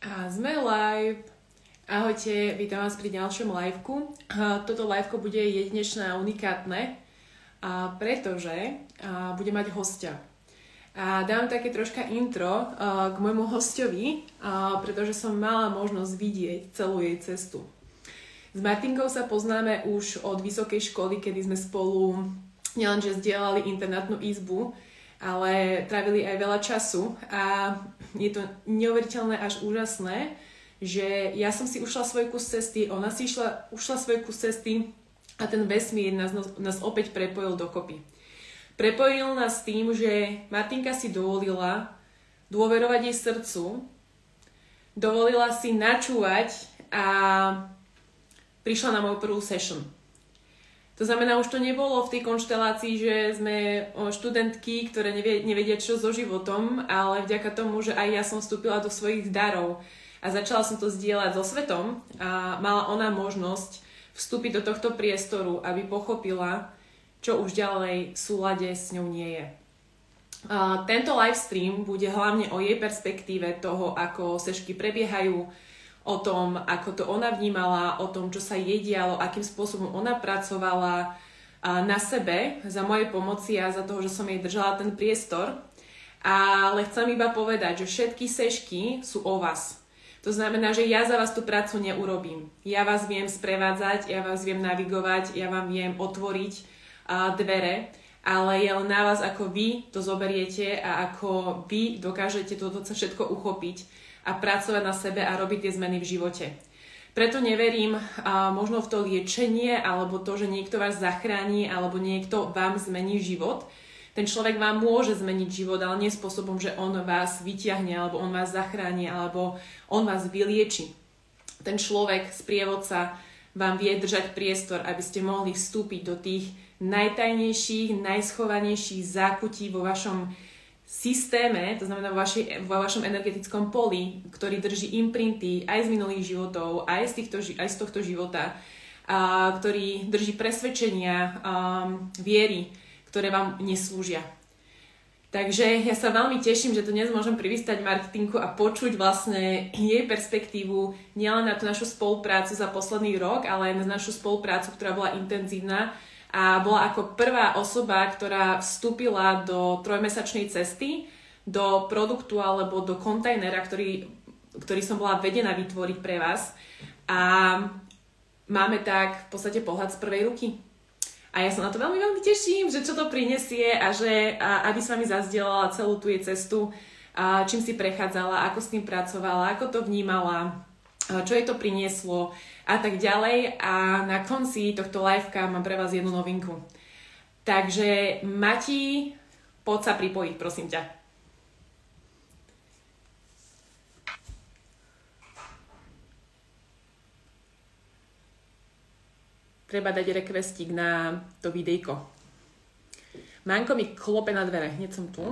A sme live. Ahojte, vítam vás pri ďalšom liveku. Toto liveko bude jedinečné a unikátne, pretože budem mať hostia. A dám také troška intro k môjmu hostovi, pretože som mala možnosť vidieť celú jej cestu. S Martinkou sa poznáme už od vysokej školy, kedy sme spolu nielenže zdieľali internátnu izbu, ale trávili aj veľa času a je to neuveriteľné až úžasné, že ja som si ušla svoj kus cesty, ona si ušla svoj kus cesty a ten vesmír nás opäť prepojil dokopy. Prepojil nás tým, že Martinka si dovolila dôverovať jej srdcu, dovolila si načúvať a prišla na moju prvú session. To znamená, už to nebolo v tej konštelácii, že sme študentky, ktoré nevedia čo so životom, ale vďaka tomu, že aj ja som vstúpila do svojich darov a začala som to zdieľať so svetom a mala ona možnosť vstúpiť do tohto priestoru, aby pochopila, čo už ďalej v súlade s ňou nie je. Tento livestream bude hlavne o jej perspektíve toho, ako sešky prebiehajú, o tom, ako to ona vnímala, o tom, čo sa jej dialo, akým spôsobom ona pracovala na sebe za mojej pomoci a za toho, že som jej držala ten priestor. Ale chcem iba povedať, že všetky sešky sú o vás. To znamená, že ja za vás tú prácu neurobím. Ja vás viem sprevádzať, ja vás viem navigovať, ja vám viem otvoriť dvere, ale je len na vás, ako vy to zoberiete a ako vy dokážete toto všetko uchopiť a pracovať na sebe a robiť tie zmeny v živote. Preto neverím možno v to liečenie, alebo to, že niekto vás zachráni, alebo niekto vám zmení život. Ten človek vám môže zmeniť život, ale nie spôsobom, že on vás vyťahne, alebo on vás zachráni, alebo on vás vylieči. Ten človek, sprievodca, vám vie držať priestor, aby ste mohli vstúpiť do tých najtajnejších, najschovanejších zákutí vo vašom systéme, to znamená vo vašom energetickom poli, ktorý drží imprinty aj z minulých životov, aj z tohto života, ktorý drží presvedčenia, viery, ktoré vám neslúžia. Takže ja sa veľmi teším, že tu dnes môžem privítať Martinku a počuť vlastne jej perspektívu nielen na tú našu spoluprácu za posledný rok, ale aj na našu spoluprácu, ktorá bola intenzívna a bola ako prvá osoba, ktorá vstúpila do trojmesačnej cesty, do produktu alebo do kontajnera, ktorý som bola vedená vytvoriť pre vás. A máme tak v podstate pohľad z prvej ruky. A ja sa na to veľmi, veľmi teším, že čo to prinesie a že aby s vami zazdielala celú tú jej cestu, čím si prechádzala, ako s tým pracovala, ako to vnímala, čo jej to prinieslo a tak ďalej. A na konci tohto liveka mám pre vás jednu novinku. Takže Mati, poď sa pripojiť, prosím ťa. Treba dať requestík na to videjko. Manko mi klope na dvere, hneď som tu.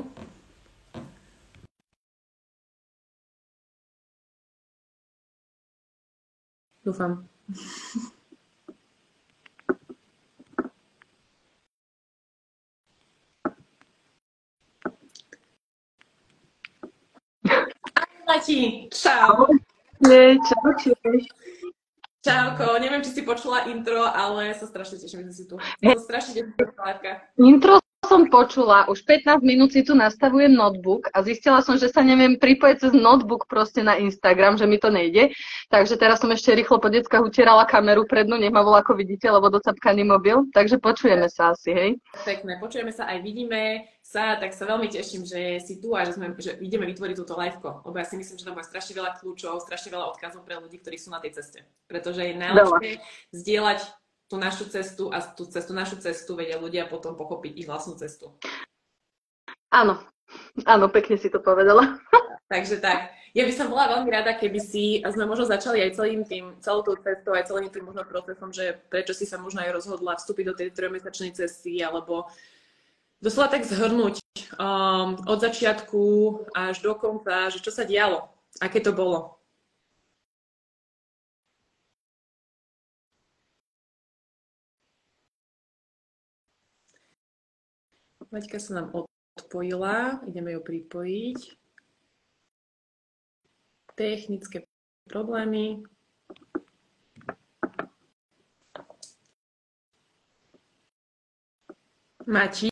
Dúfam. Mati, čau. Čau. Čauko, neviem, či si počula intro, ale sa strašne teším, že si tu. Som strašne teším, Intro som počula, už 15 minút si tu nastavujem notebook a zistila som, že sa neviem pripojiť cez notebook proste na Instagram, že mi to nejde. Takže teraz som ešte rýchlo po deckách utierala kameru prednú, nech ma volá, ako vidíte, lebo docapkaný mobil. Takže počujeme sa asi, hej? Pekné, počujeme sa aj vidíme sa, tak sa veľmi teším, že si tu a že ideme vytvoriť túto liveko. Lebo ja si myslím, že tam bude strašne veľa kľúčov, strašne veľa odkazov pre ľudí, ktorí sú na tej ceste. Pretože je najlepšie zdieľať tú našu cestu a tú našu cestu vedia ľudia potom pochopiť ich vlastnú cestu. Áno, pekne si to povedala. Takže tak, ja by som bola veľmi rada, keby sme možno začali aj celou tou cestou, aj celým tým možno procesom, že prečo si sa možno aj rozhodla vstúpiť do tej trojmesačnej cesty, alebo doslova tak zhrnúť od začiatku až do konca, že čo sa dialo, aké to bolo. Maťka sa nám odpojila, ideme ju pripojiť. Technické problémy. Mati?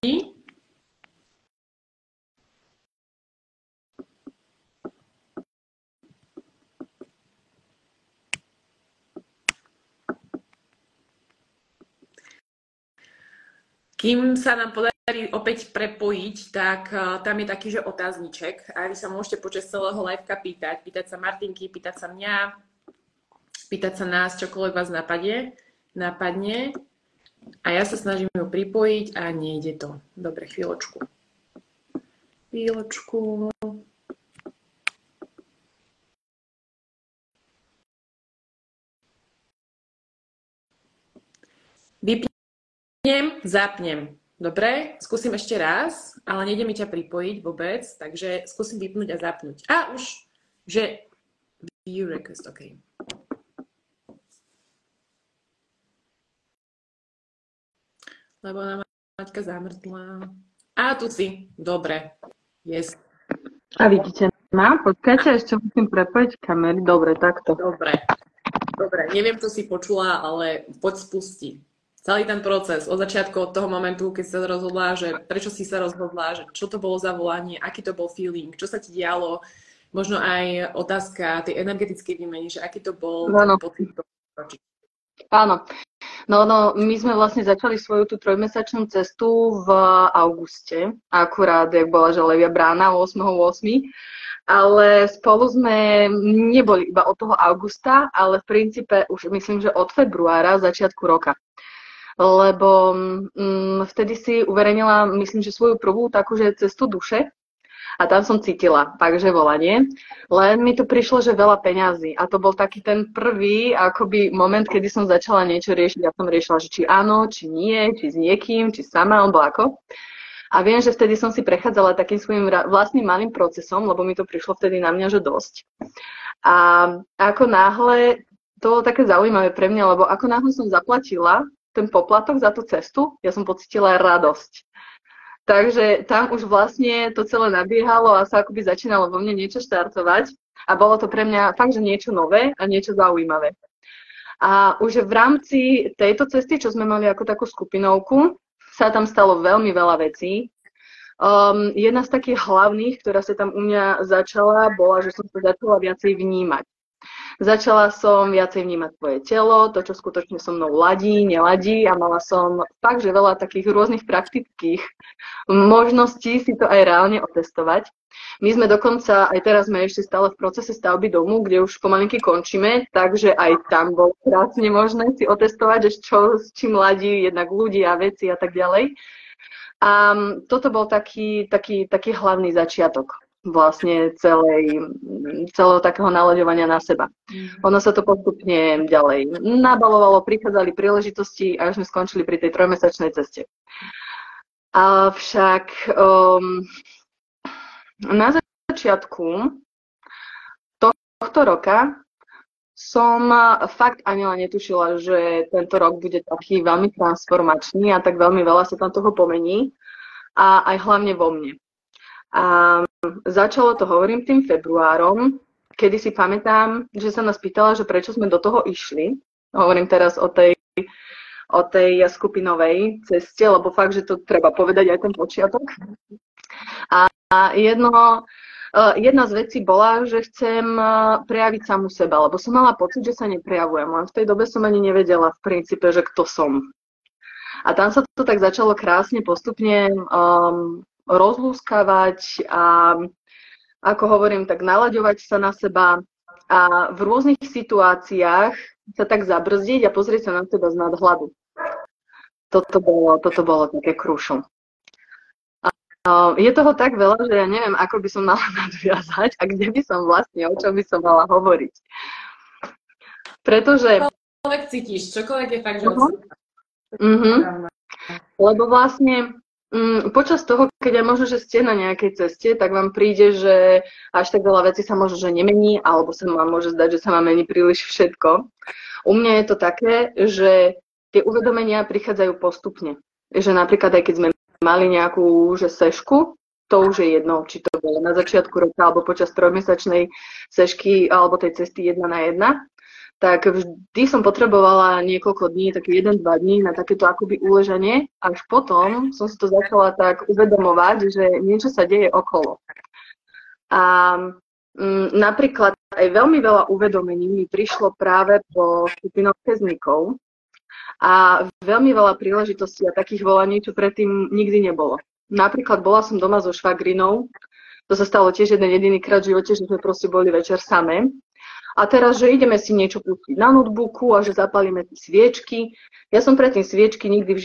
Kým sa nám podarí opäť prepojiť, tak tam je taký, že otázniček a vy sa môžete počas celého liveka pýtať. Pýtať sa Martinky, pýtať sa mňa, pýtať sa nás, čokoľvek vás napadne. A ja sa snažím ju pripojiť a nejde to. Dobre, chvíľočku. Vypnem, zapnem. Dobre, skúsim ešte raz, ale nejde mi ťa pripojiť vôbec, takže skúsim vypnúť a zapnúť. A už, že view request, OK. Lebo nám Maťka zamrtla. A tu si, dobre, yes. A vidíte ma? Počkajte, ešte musím prepojiť kamery. Dobre, takto. Dobre, neviem, čo si počula, ale poď spusti. Celý ten proces, od začiatku, od toho momentu, keď sa rozhodla, že prečo si sa rozhodla, že čo to bolo za volanie, aký to bol feeling, čo sa ti dialo, možno aj otázka tej energetickej výmeny, že aký to bol ten pocit. Áno. No, my sme vlastne začali svoju tú 3-mesačnú cestu v auguste, akurát, jak bola, že Levia brána 8.8., ale spolu sme neboli iba od toho augusta, ale v princípe už myslím, že od februára, začiatku roka. Lebo vtedy si uverejnila, myslím, že svoju prvú takú, že cestu duše a tam som cítila takže volanie, len mi to prišlo, že veľa peňazí a to bol taký ten prvý akoby moment, kedy som začala niečo riešiť. Ja som riešila, že či áno, či nie, či s niekým, či sama, alebo ako. A viem, že vtedy som si prechádzala takým svojím vlastným malým procesom, lebo mi to prišlo vtedy na mňa, že dosť. A ako náhle, to bolo také zaujímavé pre mňa, lebo ako náhle som zaplatila ten poplatok za tú cestu, ja som pocítila radosť. Takže tam už vlastne to celé nabiehalo a sa akoby začínalo vo mne niečo štartovať a bolo to pre mňa fakt, že niečo nové a niečo zaujímavé. A už v rámci tejto cesty, čo sme mali ako takú skupinovku, sa tam stalo veľmi veľa vecí. Jedna z takých hlavných, ktorá sa tam u mňa začala, bola, že som sa začala viacej vnímať. Začala som viacej vnímať svoje telo, to, čo skutočne so mnou ladí, neladí a mala som fakt, že veľa takých rôznych praktických možností si to aj reálne otestovať. My sme dokonca, aj teraz sme ešte stále v procese stavby domu, kde už pomalinky končíme, takže aj tam bolo krásne možné si otestovať, že čo s čím ladí jednak ľudia, veci a tak ďalej. A toto bol taký hlavný začiatok vlastne celého takého nalaďovania na seba. Ono sa to postupne ďalej nabalovalo, prichádzali príležitosti a až sme skončili pri tej 3-mesačnej ceste. Avšak na začiatku tohto roka som fakt ani len netušila, že tento rok bude taký veľmi transformačný a tak veľmi veľa sa tam toho pomení a aj hlavne vo mne. A začalo to, hovorím, tým februárom, kedy si pamätám, že sa nás pýtala, že prečo sme do toho išli. Hovorím teraz o tej skupinovej ceste, lebo fakt, že to treba povedať aj ten počiatok. A jedna z vecí bola, že chcem prejaviť samu seba, lebo som mala pocit, že sa neprejavujem. Len v tej dobe som ani nevedela v princípe, že kto som. A tam sa to tak začalo krásne postupne rozlúskavať a ako hovorím, tak nalaďovať sa na seba a v rôznych situáciách sa tak zabrzdiť a pozrieť sa na seba z nadhľadu. Toto bolo také krušo. Je toho tak veľa, že ja neviem, ako by som mala nadviazať a kde by som vlastne, o čom by som mala hovoriť. Pretože... Čokoľvek cítiš, čokoľvek je fakt, že... Lebo vlastne počas toho, keď aj možno, že ste na nejakej ceste, tak vám príde, že až tak veľa vecí sa možno, že nemení, alebo sa vám môže zdať, že sa vám mení príliš všetko. U mňa je to také, že tie uvedomenia prichádzajú postupne. Že napríklad aj keď sme mali nejakú že sešku to už je jedno, či to bolo na začiatku roka alebo počas trojmesačnej sešky alebo tej cesty 1 na 1, tak vždy som potrebovala niekoľko dní, také 1-2 dní na takéto akoby uležanie. Až potom som si to začala tak uvedomovať, že niečo sa deje okolo. A napríklad aj veľmi veľa uvedomení mi prišlo práve po skupinách väzníkov a veľmi veľa príležitostí a takých volaní, čo predtým nikdy nebolo. Napríklad bola som doma so švagrinou, to sa stalo tiež jeden jediný krát v živote, že sme proste boli večer samé. A teraz, že ideme si niečo pustiť na notebooku a že zapálime sviečky. Ja som predtým sviečky nikdy v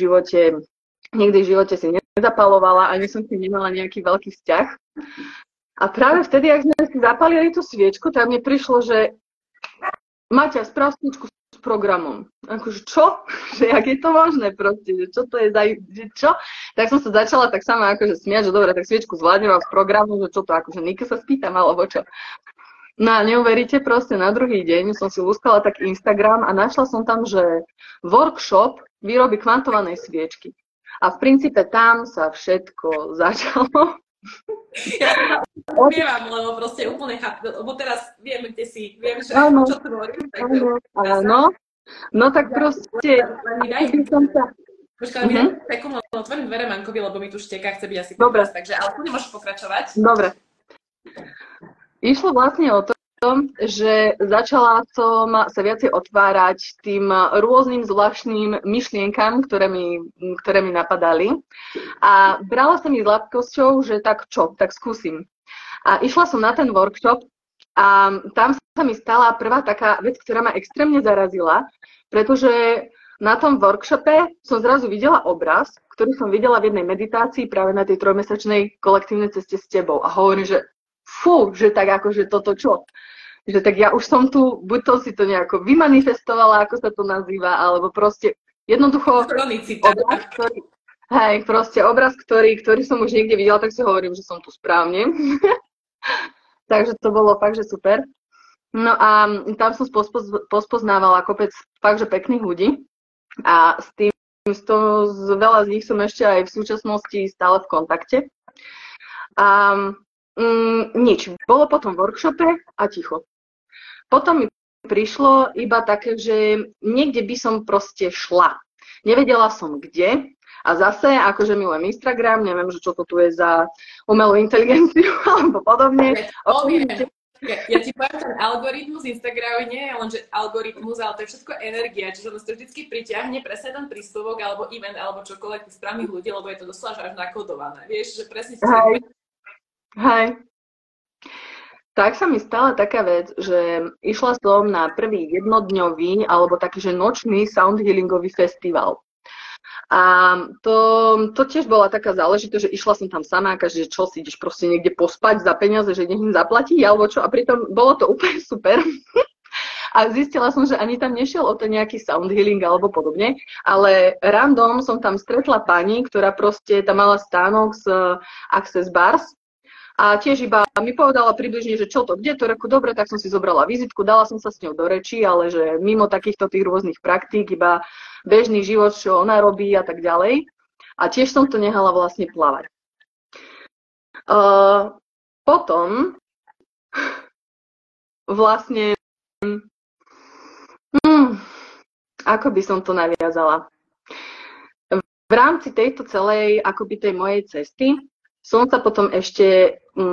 živote si nezapalovala, ani som s tým nemala nejaký veľký vzťah. A práve vtedy, ak sme si zapálili tú sviečku, tak mne prišlo, že Maťa, sprav sviečku s programom. Akože čo? Že jak je to možné proste? Že čo to je za... Že čo? Tak som sa začala tak sama akože smiať, že dobre, tak sviečku zvládnem s programom, že čo to, akože Nike sa spýtam, alebo čo? No a neuveríte, proste na druhý deň som si lúskala tak Instagram a našla som tam, že workshop výroby kvantovanej sviečky. A v princípe tam sa všetko začalo. Ja umievam, lebo proste úplne chápem, lebo teraz viem, kde si, viem, že čo tvorím. Áno, no tak proste... Počkaj, mi daj sekundu, otvorím dvere Mankovi, lebo mi tu šteká, chce byť asi dobre. Takže ale tu nemôžeš pokračovať. Dobre. Išlo vlastne o to, že začala som sa viacej otvárať tým rôznym zvláštnym myšlienkam, ktoré mi napadali. A brala som ich s ľahkosťou, že tak čo, tak skúsim. A išla som na ten workshop a tam sa mi stala prvá taká vec, ktorá ma extrémne zarazila, pretože na tom workshope som zrazu videla obraz, ktorý som videla v jednej meditácii práve na tej trojmesačnej kolektívnej ceste s tebou. A hovorím, že fú, že tak akože toto čo? Že tak ja už som tu, buď to si to nejako vymanifestovala, ako sa to nazýva, alebo proste jednoducho obraz, ktorý som už niekde videla, tak si hovorím, že som tu správne. Takže to bolo fakt, že super. No a tam som pospoznávala kopec fakt, že pekných ľudí a veľa z nich som ešte aj v súčasnosti stále v kontakte. A nič. Bolo potom v workshope a ticho. Potom mi prišlo iba také, že niekde by som proste šla. Nevedela som kde. A zase, akože milujem Instagram, neviem, že čo to tu je za umelú inteligenciu alebo podobne. Ja ti poviem, ten algoritmus Instagramu nie je len, že algoritmus, ale to je všetko energia, čiže on to vždycky pritiahne presne ten príspevok alebo event alebo čokoľvek tých správnych ľudí, lebo je to doslova až nakodované. Vieš, že presne si Hej. Tak sa mi stala taká vec, že išla som na prvý jednodňový alebo taký, že nočný sound healingový festival. A to tiež bola taká záležitosť, že išla som tam sama, že čo si ideš proste niekde pospať za peniaze, že nech im zaplatí, alebo čo. A pritom bolo to úplne super. A zistila som, že ani tam nešiel o to nejaký sound healing alebo podobne, ale random som tam stretla pani, ktorá proste tam mala stánok z Access Bars a tiež iba mi povedala približne, že čo to, kde to, reku, dobre, tak som si zobrala vizitku, dala som sa s ňou do reči, ale že mimo takýchto tých rôznych praktík, iba bežný život, čo ona robí a tak ďalej. A tiež som to nehala vlastne plávať. Potom vlastne ako by som to naviazala? V rámci tejto celej akoby tej mojej cesty som sa potom ešte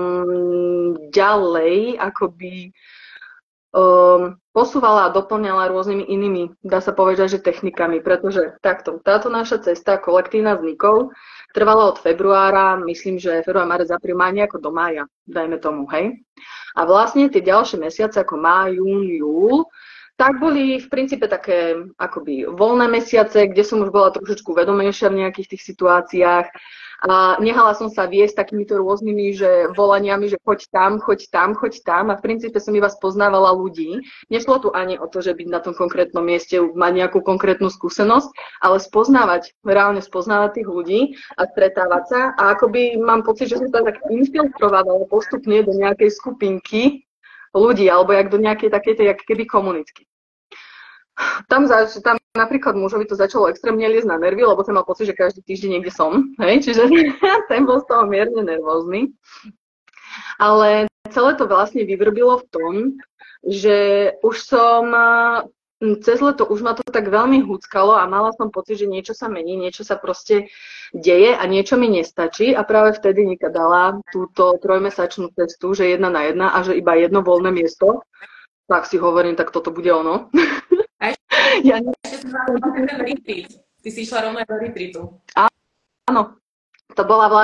ďalej akoby posúvala a doplňala rôznymi inými, dá sa povedať, že technikami, pretože táto naša cesta kolektívna vznikov trvala od februára, myslím, že február, marec, apríl, máj, nejako do mája, dajme tomu, hej. A vlastne tie ďalšie mesiace ako máj, jún, júl, tak boli v princípe také akoby voľné mesiace, kde som už bola trošičku vedomejšia v nejakých tých situáciách a nehala som sa viesť takýmito rôznymi že volaniami, že choď tam, choď tam, choď tam a v princípe som iba spoznávala ľudí. Nešlo tu ani o to, že byť na tom konkrétnom mieste, mať nejakú konkrétnu skúsenosť, ale reálne spoznávať tých ľudí a stretávať sa a akoby mám pocit, že som sa tak infiltrovala postupne do nejakej skupinky ľudí, alebo jak do nejakej takej, jak keby komunitky. Tam napríklad mužovi to začalo extrémne liesť na nervy, lebo ten mal pocit, že každý týždeň niekde som, hej, čiže ten bol z toho mierne nervózny. Ale celé to vlastne vyvrbilo v tom, že už som cez leto už ma to tak veľmi húckalo a mala som pocit, že niečo sa mení, niečo sa proste deje a niečo mi nestačí a práve vtedy Nika dala túto 3-mesačnú cestu, že 1 na 1 a že iba jedno voľné miesto. Tak si hovorím, tak toto bude ono. Ja ešte ten retreat. Ty si išla rovno do retreatu. Áno, to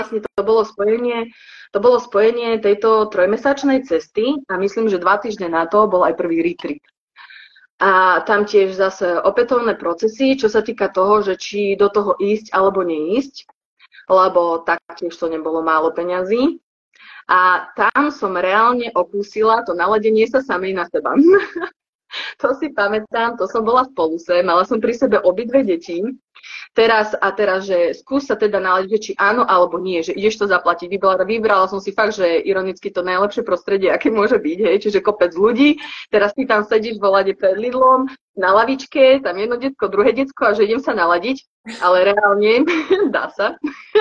bolo spojenie tejto 3-mesačnej cesty a myslím, že 2 týždne na to bol aj prvý retreat. A tam tiež zase opätovné procesy, čo sa týka toho, že či do toho ísť alebo neísť, lebo taktiež to nebolo málo peňazí. A tam som reálne okúsila to naladenie sa samej na seba. To si pamätám, to som bola v poluse, mala som pri sebe obidve deti. Teraz, že skús sa teda naladiť, či áno alebo nie, že ideš to zaplatiť. Vybrala som si fakt, že ironicky to najlepšie prostredie, aké môže byť, hej, čiže kopec ľudí. Teraz ty tam sedíš vo lade pred Lidlom, na lavičke, tam jedno decko, druhé decko a že idem sa naladiť, ale reálne dá sa.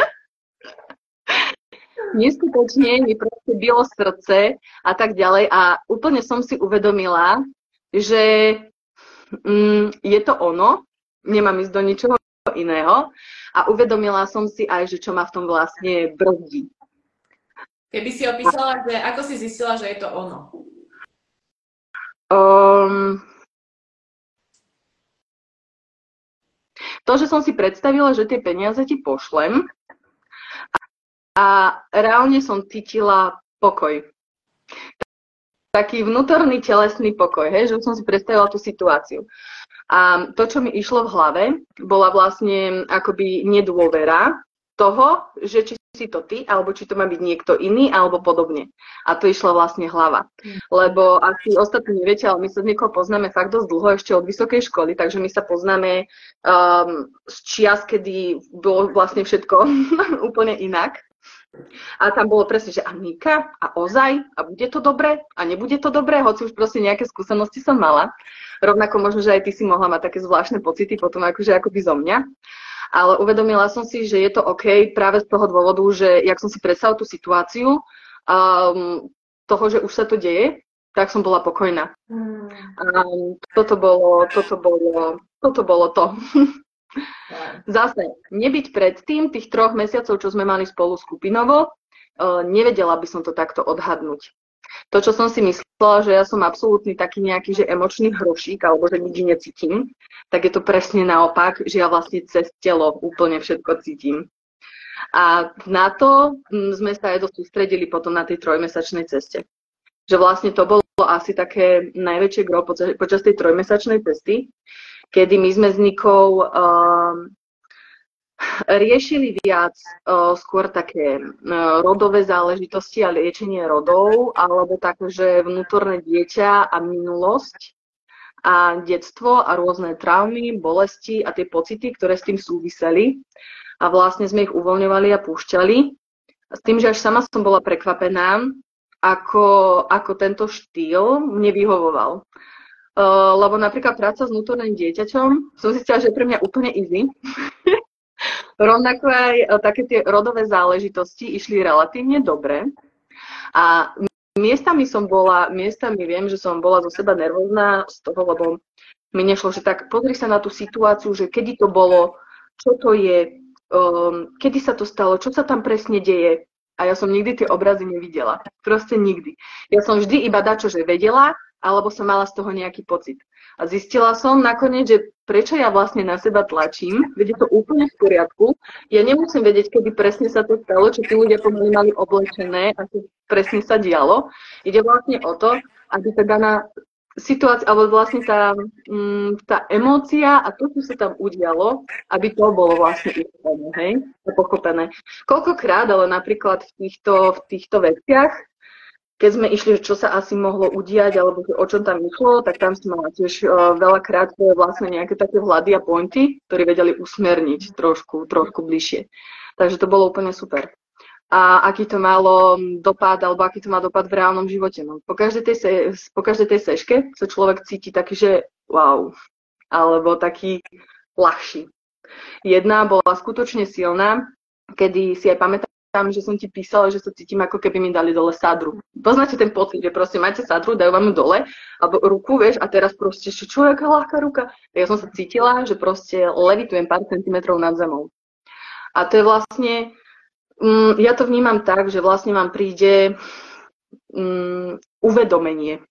Neskutočne mi proste bylo srdce a tak ďalej a úplne som si uvedomila, že je to ono, nemám ísť do ničoho iného a uvedomila som si aj, že čo ma v tom vlastne brzdí. Keby si opísala, že ako si zistila, že je to ono? To, že som si predstavila, že tie peniaze ti pošlem a reálne som cítila pokoj. Taký vnútorný telesný pokoj, hej, že som si predstavila tú situáciu. A to, čo mi išlo v hlave, bola vlastne akoby nedôvera toho, že či si to ty, alebo či to má byť niekto iný, alebo podobne. A to išla vlastne hlava. Lebo asi ostatní neviete, ale my sa s niekoho poznáme fakt dosť dlho, ešte od vysokej školy, takže my sa poznáme z čias, kedy bolo vlastne všetko úplne inak. A tam bolo presne, že a Nika, a ozaj, a bude to dobre, a nebude to dobre, hoci už proste nejaké skúsenosti som mala. Rovnako možno, že aj ty si mohla mať také zvláštne pocity potom akože akoby zo mňa. Ale uvedomila som si, že je to OK práve z toho dôvodu, že jak som si predstavila tú situáciu, toho, že už sa to deje, tak som bola pokojná. Toto bolo to. Zase, nebyť predtým, tých 3 mesiacov, čo sme mali spolu skupinovo, nevedela by som to takto odhadnúť. To, čo som si myslela, že ja som absolútny taký nejaký, že emočný hrošík, alebo že nič necítim, tak je to presne naopak, že ja vlastne cez telo úplne všetko cítim. A na to sme sa aj dosť sústredili potom na tej 3-mesačnej ceste. Že vlastne to bolo asi také najväčšie gro počas tej 3-mesačnej cesty, kedy my sme s Nikou riešili viac skôr také rodové záležitosti a liečenie rodov, alebo také, že vnútorné dieťa a minulosť a detstvo a rôzne traumy, bolesti a tie pocity, ktoré s tým súviseli. A vlastne sme ich uvoľňovali a púšťali. S tým, že až sama som bola prekvapená, ako tento štýl mne vyhovoval. Lebo napríklad práca s vnútorným dieťaťom som zistila, že je pre mňa úplne easy. Rovnako aj také tie rodové záležitosti išli relatívne dobre. A miestami viem, že som bola zo seba nervózna z toho, lebo mi nešlo, že tak pozri sa na tú situáciu, že kedy to bolo, čo to je, kedy sa to stalo, čo sa tam presne deje. A ja som nikdy tie obrazy nevidela. Proste nikdy. Ja som vždy iba dačo, že vedela, alebo som mala z toho nejaký pocit. A zistila som nakoniec, že prečo ja vlastne na seba tlačím, veď je to úplne v poriadku. Ja nemusím vedieť, kedy presne sa to stalo, čo tí ľudia pomaly mali oblečené a čo presne sa dialo. Ide vlastne o to, aby tá daná situácia, alebo vlastne tá emócia a to, čo sa tam udialo, aby to bolo vlastne uchopené, hej, pochopené. Koľkokrát, ale napríklad v týchto veciach, keď sme išli, čo sa asi mohlo udiať, alebo o čom tam išlo, tak tam som mala tiež veľakrát vlastne nejaké také vhľady a pointy, ktoré vedeli usmerniť trošku bližšie. Takže to bolo úplne super. A aký to malo dopad, alebo aký to má dopad v reálnom živote. No. Po každej tej seške sa človek cíti taký, že wow, alebo taký ľahší. Jedna bola skutočne silná, kedy si aj pamätám, že som ti písala, že sa cítim, ako keby mi dali dole sadru. Poznáte ten pocit, že proste máte sadru, dajú vám ju dole, alebo ruku, vieš, a teraz proste, čo, aká ľahká ruka. Ja som sa cítila, že proste levitujem pár centimetrov nad zemou. A to je vlastne, ja to vnímam tak, že vlastne vám príde uvedomenie.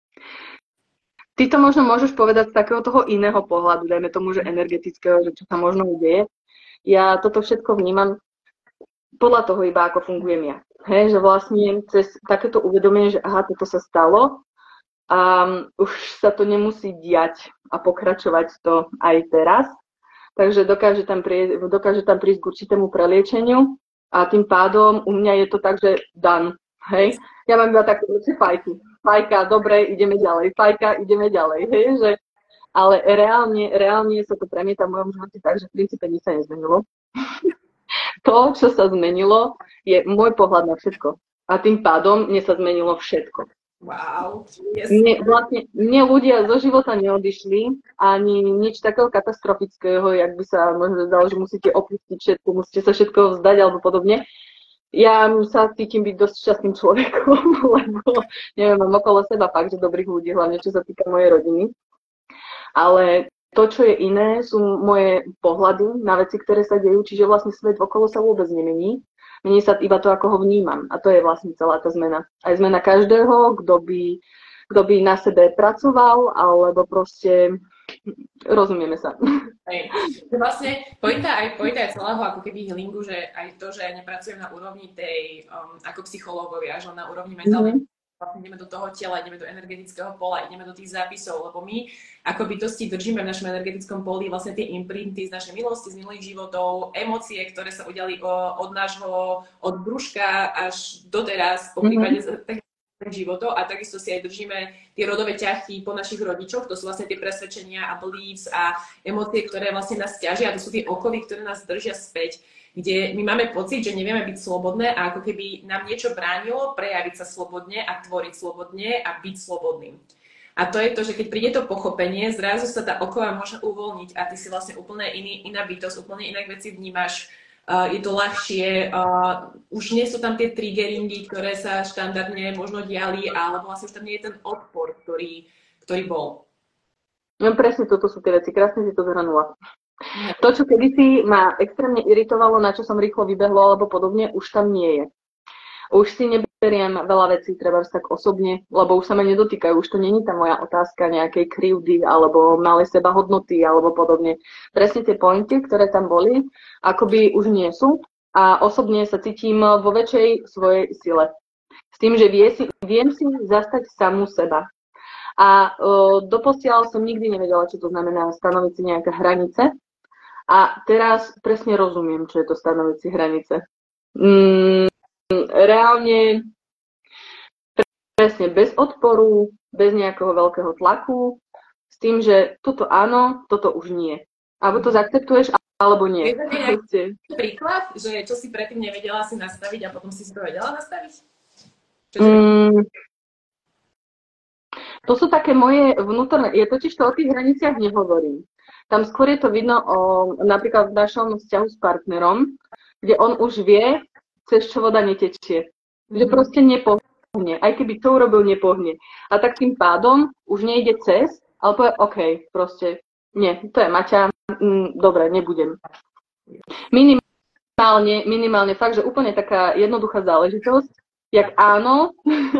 Ty to možno môžeš povedať z takého toho iného pohľadu, dajme tomu, že energetického, že čo sa možno udeje. Ja toto všetko vnímam podľa toho iba, ako fungujem ja. Hej, že vlastne cez takéto uvedomenie, že aha, toto sa stalo a už sa to nemusí diať a pokračovať to aj teraz. Takže dokáže tam prísť k určitému preliečeniu a tým pádom u mňa je to tak, že done. Hej, ja mám iba také fajky. Fajka, dobre, ideme ďalej. Fajka, ideme ďalej. Hej, že ale reálne sa to premieta v mojom živote tak, že v princípe nič sa nezmenilo. To, čo sa zmenilo, je môj pohľad na všetko. A tým pádom mne sa zmenilo všetko. Wow. Yes. Mne ľudia zo života neodišli, ani nič takého katastrofického, jak by sa možno zdalo, že musíte opustiť všetko, musíte sa všetko vzdať alebo podobne. Ja sa cítim byť dosť šťastným človekom, lebo neviem, mám okolo seba fakt, že dobrých ľudí, hlavne čo sa týka mojej rodiny. Ale to, čo je iné, sú moje pohľady na veci, ktoré sa dejú, čiže vlastne svet okolo sa vôbec nemení. Mení sa iba to, ako ho vnímam. A to je vlastne celá tá zmena. Aj zmena každého, kto by na sebe pracoval, alebo proste rozumieme sa. Hej. Vlastne pointa aj celého ako keby healingu, že aj to, že nepracujem na úrovni tej ako psychológovia, že na úrovni mentálnej, vlastne ideme do toho tela, ideme do energetického pola, ideme do tých zápisov, lebo my ako bytosti držíme v našom energetickom poli vlastne tie imprinty z našej minulosti, z minulých životov, emócie, ktoré sa udiali od brúška až doteraz, po prípade životov a takisto si aj držíme tie rodové ťahy po našich rodičoch, to sú vlastne tie presvedčenia a beliefs a emócie, ktoré vlastne nás ťažia a to sú tie okovy, ktoré nás držia späť, kde my máme pocit, že nevieme byť slobodné a ako keby nám niečo bránilo prejaviť sa slobodne a tvoriť slobodne a byť slobodným. A to je to, že keď príde to pochopenie, zrazu sa tá okova môže uvoľniť a ty si vlastne úplne iná bytosť, úplne inak veci vnímaš, je to ľahšie, už nie sú tam tie triggeringy, ktoré sa štandardne možno diali, ale vlastne už tam nie je ten odpor, ktorý bol. No presne toto sú tie veci, krásne si to zhrnula. To, čo kedysi ma extrémne iritovalo, na čo som rýchlo vybehlo alebo podobne, už tam nie je. Už si neberiem veľa vecí, treba tak osobne, lebo už sa ma nedotýkajú. Už to není tá moja otázka nejakej krivdy alebo malej sebahodnoty alebo podobne. Presne tie pointy, ktoré tam boli, akoby už nie sú a osobne sa cítim vo väčšej svojej sile. S tým, že viem si zastať samú seba. A doposiaľ som nikdy nevedela, čo to znamená stanoviť si nejaké hranice. A teraz presne rozumiem, čo je to stanoviť si hranice. Reálne presne bez odporu, bez nejakého veľkého tlaku, s tým, že toto áno, toto už nie. Alebo to zaakceptuješ, alebo nie. Je to príklad, že čo si predtým nevedela si nastaviť a potom si to vedela nastaviť? To sú také moje vnútorné, ja totiž to o tých hraniciach nehovorím. Tam skôr je to vidno napríklad v našom vzťahu s partnerom, kde on už vie, cez čo voda netečie. Že proste nepohne. Aj keby to urobil, nepohne. A tak tým pádom už nejde cez, ale povie, OK, proste, nie, to je Maťa, dobre, nebudem. Minimálne fakt, že úplne taká jednoduchá záležitosť, jak áno,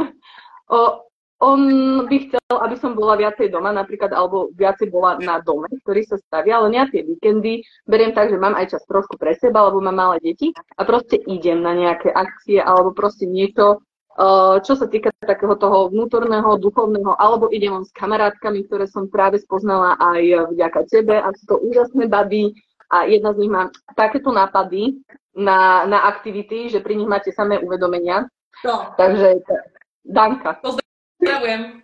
on by chcel, aby som bola viacej doma, napríklad, alebo viacej bola na dome, ktorý sa stavia, ale ja tie víkendy beriem tak, že mám aj čas trošku pre seba, alebo mám malé deti a proste idem na nejaké akcie, alebo proste niečo, čo sa týka takého toho vnútorného, duchovného, alebo idem s kamarátkami, ktoré som práve spoznala aj vďaka tebe a sú to úžasné baby a jedna z nich má takéto nápady na aktivity, že pri nich máte samé uvedomenia. No. Takže Danka. Pozdravujem.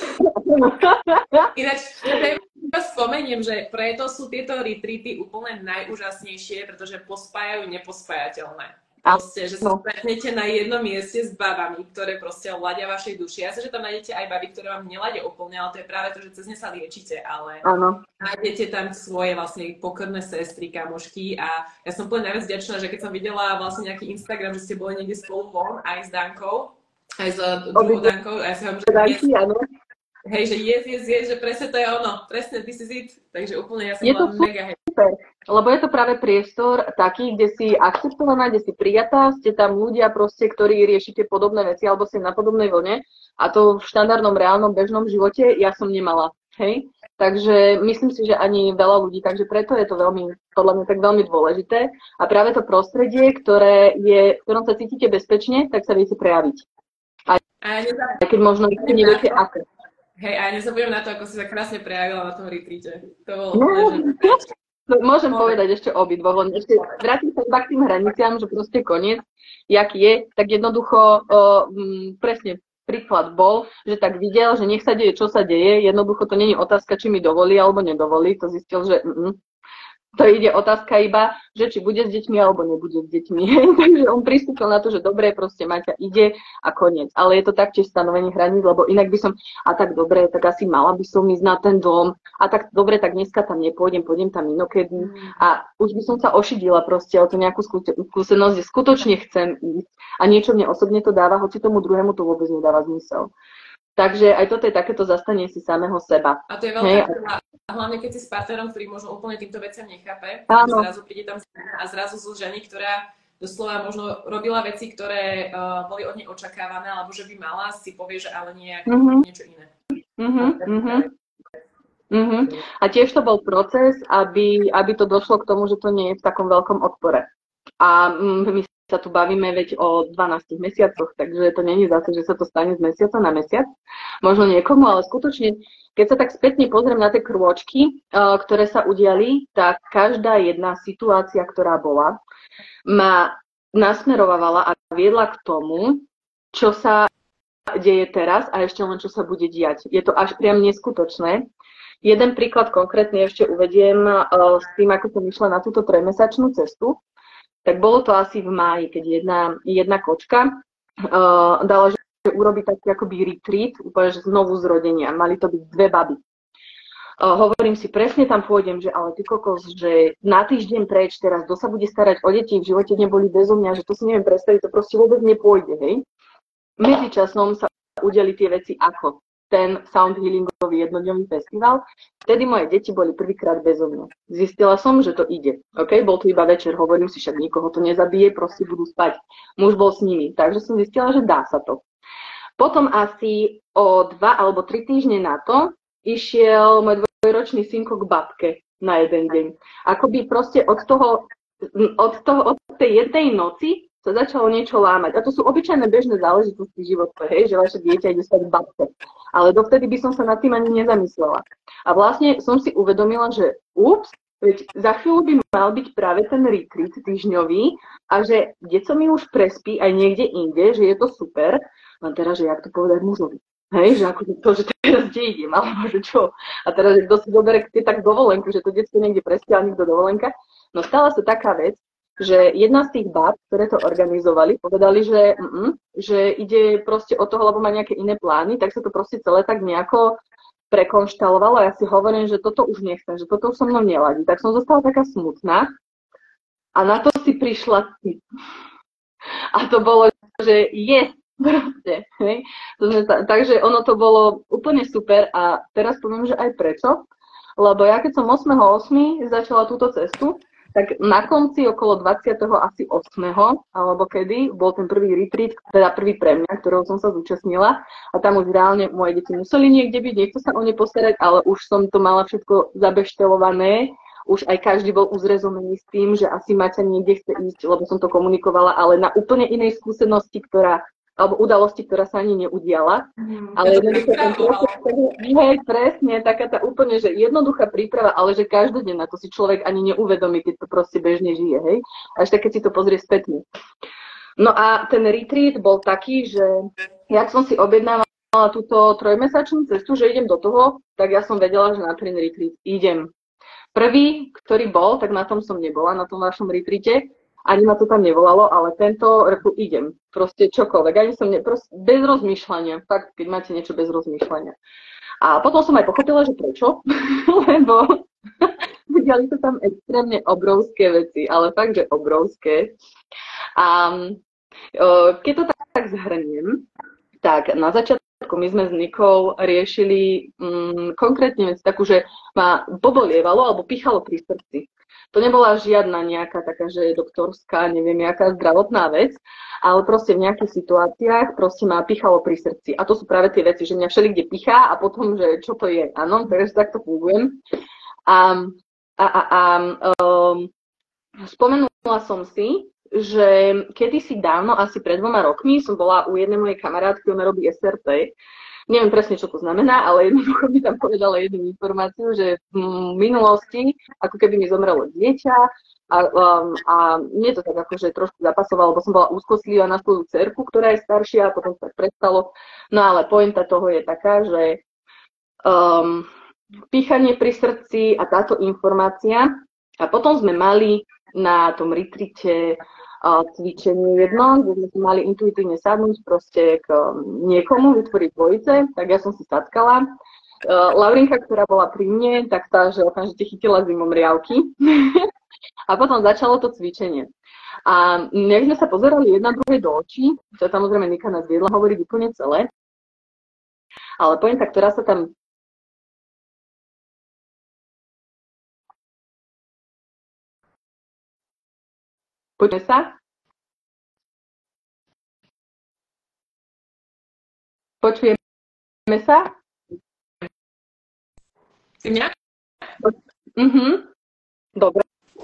Ináč, ja spomeniem, že preto sú tieto retreaty úplne najúžasnejšie, pretože pospájajú nepospájateľné. Proste, že sa Áno. stretnete na jednom mieste s babami, ktoré proste ladia vašej duši. Ja sa, že tam nájdete aj baby, ktoré vám neladia úplne, ale to je práve to, že cez ne sa liečite, ale Áno. nájdete tam svoje vlastne pokorné sestry, kamošky a ja som úplne najviac vďačná, že keď som videla vlastne nejaký Instagram, že ste boli niekde spolu von aj s Dankou, aj s druhou Dankou a ja si hovorím, že hej, že yes, že presne to je ono, presne this is it, takže úplne ja som bola mega happy. Super, lebo je to práve priestor taký, kde si akceptovaná, kde si prijatá, ste tam ľudia proste, ktorí riešite podobné veci alebo ste na podobnej vlne a to v štandardnom, reálnom, bežnom živote ja som nemala, hej. Takže myslím si, že ani veľa ľudí, takže preto je to veľmi, podľa mňa tak veľmi dôležité a práve to prostredie, v ktorom sa cítite bezpečne, tak sa viete prejaviť. Aj keď možno neviete ako. Hej, a nezabudnem na to, ako si sa krásne prejavila na tom retreate. To bolo môžem povedať ešte obidvoch, len ešte vrátim sa iba k tým hraniciam, že proste koniec, jak je, tak jednoducho presne príklad bol, že tak videl, že nech sa deje, čo sa deje, jednoducho to nie je otázka, či mi dovolí alebo nedovolí, to zistil, že to ide otázka iba, že či bude s deťmi alebo nebude s deťmi. Takže on pristúpil na to, že dobre, proste Maťa ide a koniec. Ale je to taktiež stanovenie hraníc, lebo inak by som, a tak dobre, tak asi mala by som ísť na ten dom, a tak dobre, tak dneska tam nepôjdem, pôjdem tam inokedy. A už by som sa ošidila proste o to nejakú skúsenosť, že skutočne chcem ísť. A niečo mne osobne to dáva, hoci tomu druhému to vôbec nedáva zmysel. Takže aj toto je takéto zastanie si samého seba. A to je veľká prvá. A hlavne keď si s partnerom, ktorý možno úplne týmto veciam nechápe, zrazu príde tam a zrazu sú ženy, ktorá doslova možno robila veci, ktoré boli od nej očakávané, alebo že by mala, si povie, že ale nie niečo iné. A tiež to bol proces, aby to došlo k tomu, že to nie je v takom veľkom odpore. A my sa tu bavíme veď o 12 mesiacoch, takže to nie je zase, že sa to stane z mesiaca na mesiac. Možno niekomu, ale skutočne, keď sa tak spätne pozriem na tie krôčky, ktoré sa udiali, tak každá jedna situácia, ktorá bola, ma nasmerovala a viedla k tomu, čo sa deje teraz a ešte len čo sa bude diať. Je to až priam neskutočné. Jeden príklad konkrétne ešte uvediem s tým, ako som išla na túto 3-mesačnú cestu. Tak bolo to asi v máji, keď jedna kočka dala, že urobí taký akoby retreat, úplne že znovu zrodenia. Mali to byť 2 baby. Hovorím si, presne tam pôjdem, že ale ty kokos, že na týždeň preč teraz, kto sa bude starať o deti, v živote neboli bezo mňa, že to si neviem predstaviť, to proste vôbec nepôjde, hej. Medzičasom sa udeli tie veci ako ten sound healingový jednodňový festival. Vtedy moje deti boli prvýkrát bezo mňa. Zistila som, že to ide. Okay? Bol to iba večer, hovorím si, však nikoho to nezabije, proste budú spať. Muž bol s nimi, takže som zistila, že dá sa to. Potom asi o 2 alebo 3 týždne na to išiel môj 2-ročný synko k babke na jeden deň. Akoby proste od tej jednej noci sa začalo niečo lámať. A to sú obyčajné bežné záležitosti života, hej, že vaše dieťa ide spať v babke. Ale dovtedy by som sa nad tým ani nezamyslela. A vlastne som si uvedomila, že veď za chvíľu by mal byť práve ten retreat týždňový a že deco mi už prespí aj niekde inde, že je to super. Len teraz, že jak to povedať mužovi. Hej, že ako to, že teraz kde idem, alebo že čo. A teraz, že kto si zoberie tak dovolenku, že to detsko niekde prespí, ale nikto dovolenka. No stala sa taká vec, že jedna z tých báb, ktoré to organizovali, povedali, že ide proste o toho, lebo má nejaké iné plány, tak sa to proste celé tak nejako prekonštalovalo. Ja si hovorím, že toto už nechcem, že toto už so mnou neladí. Tak som zostala taká smutná a na to si prišla ty. A to bolo, že proste, hej. Takže ono to bolo úplne super a teraz poviem, že aj prečo. Lebo ja keď som 8.8. začala túto cestu, tak na konci okolo 28. alebo kedy bol ten prvý retreat, teda prvý pre mňa, ktorého som sa zúčastnila a tam už reálne moje deti museli niekde byť, niekto sa o ne postarať, ale už som to mala všetko zabeštelované, už aj každý bol uzrezomený s tým, že asi Maťa niekde chce ísť, lebo som to komunikovala, ale na úplne inej skúsenosti, alebo udalosti, ktorá sa ani neudiala. Ale jednoducho ten proces, presne, taká tá úplne, že jednoduchá príprava, ale že každodenná, to si človek ani neuvedomí, keď to proste bežne žije, hej? Až tak, keď si to pozrie spätne. No a ten retreat bol taký, že jak som si objednávala túto 3-mesačnú cestu, že idem do toho, tak ja som vedela, že na ten retreat idem. Prvý, ktorý bol, tak na tom som nebola, na tom vašom retreate, ani ma to tam nevolalo, ale tento reku idem, proste čokoľvek, ani som bez rozmýšľania, fakt, keď máte niečo bez rozmýšľania. A potom som aj pochopila, že prečo, lebo diali sa tam extrémne obrovské veci, ale fakt, že obrovské. A keď to tak zhrniem, tak na začiatku my sme s Nikou riešili konkrétne vec takú, že ma pobolievalo alebo pichalo pri srdci. To nebola žiadna nejaká taká, že doktorská, neviem, nejaká zdravotná vec, ale proste v nejakých situáciách proste ma pichalo pri srdci. A to sú práve tie veci, že mňa všelikde pichá a potom, že čo to je. Áno, takže takto fungujem. Spomenula som si, že kedysi dávno, asi pred 2 rokmi, som bola u jednej mojej kamarátky, ona robí SRT. Neviem presne, čo to znamená, ale jednoducho mi tam povedala jednu informáciu, že v minulosti, ako keby mi zomrelo dieťa a mne to tak akože trošku zapasovalo, lebo som bola úzkostlivá na svoju dcerku, ktorá je staršia a potom sa tak prestalo. No ale pointa toho je taká, že píchanie pri srdci a táto informácia. A potom sme mali na tom retrite cvičenie jedno, kde sme si mali intuitívne sadnúť proste k niekomu, vytvoriť dvojice, tak ja som si sadkala. Laurinka, ktorá bola pri mne, tak sa že okamžite chytila zimomriavky. A potom začalo to cvičenie. A nejak sme sa pozerali jedna druhej do očí, čo samozrejme Nika nás viedla hovoriť úplne celé, ale pointa, ktorá sa tam Počujeme sa? Počujeme sa? Si mňa? Dobre.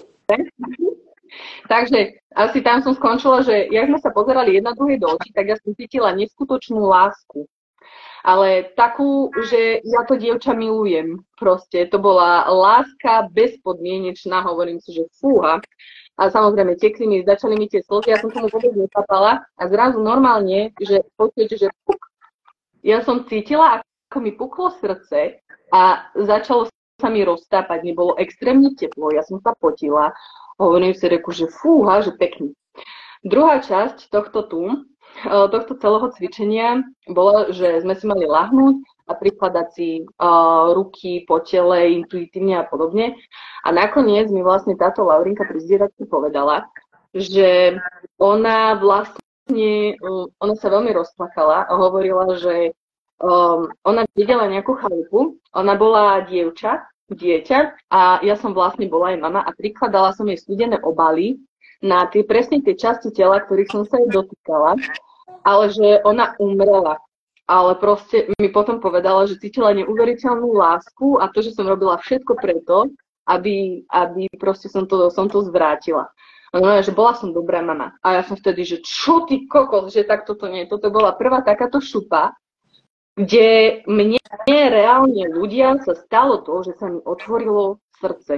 Takže asi tam som skončila, že jak sme sa pozerali jedna druhej do očí, tak ja som cítila neskutočnú lásku. Ale takú, že ja to dievča milujem. Proste to bola láska bezpodmienečná, hovorím si, že fúha. A samozrejme, začali mi tie slzy, ja som tomu vôbec nechápala a zrazu normálne, že počujete, že puk, ja som cítila, ako mi puklo srdce a začalo sa mi roztápať, mi bolo extrémne teplo, ja som sa potila, hovorím si, že fúha, že pekný. Druhá časť tohto celého cvičenia bola, že sme si mali lahnúť a prikladať si ruky po tele, intuitívne a podobne. A nakoniec mi vlastne táto Laurinka pri zdieľačke povedala, že ona sa veľmi rozplakala a hovorila, že ona videla nejakú chalupu, ona bola dieťa a ja som vlastne bola aj mama a prikladala som jej studené obaly na presne tie časti tela, ktorých som sa jej dotýkala, ale že ona umrela. Ale proste mi potom povedala, že cítila neuveriteľnú lásku a to, že som robila všetko preto, aby proste som to zvrátila. No, že bola som dobrá mama. A ja som vtedy, že čo ty kokos, že tak toto nie. Toto bola prvá takáto šupa, kde mne reálne ľudia sa stalo to, že sa mi otvorilo srdce.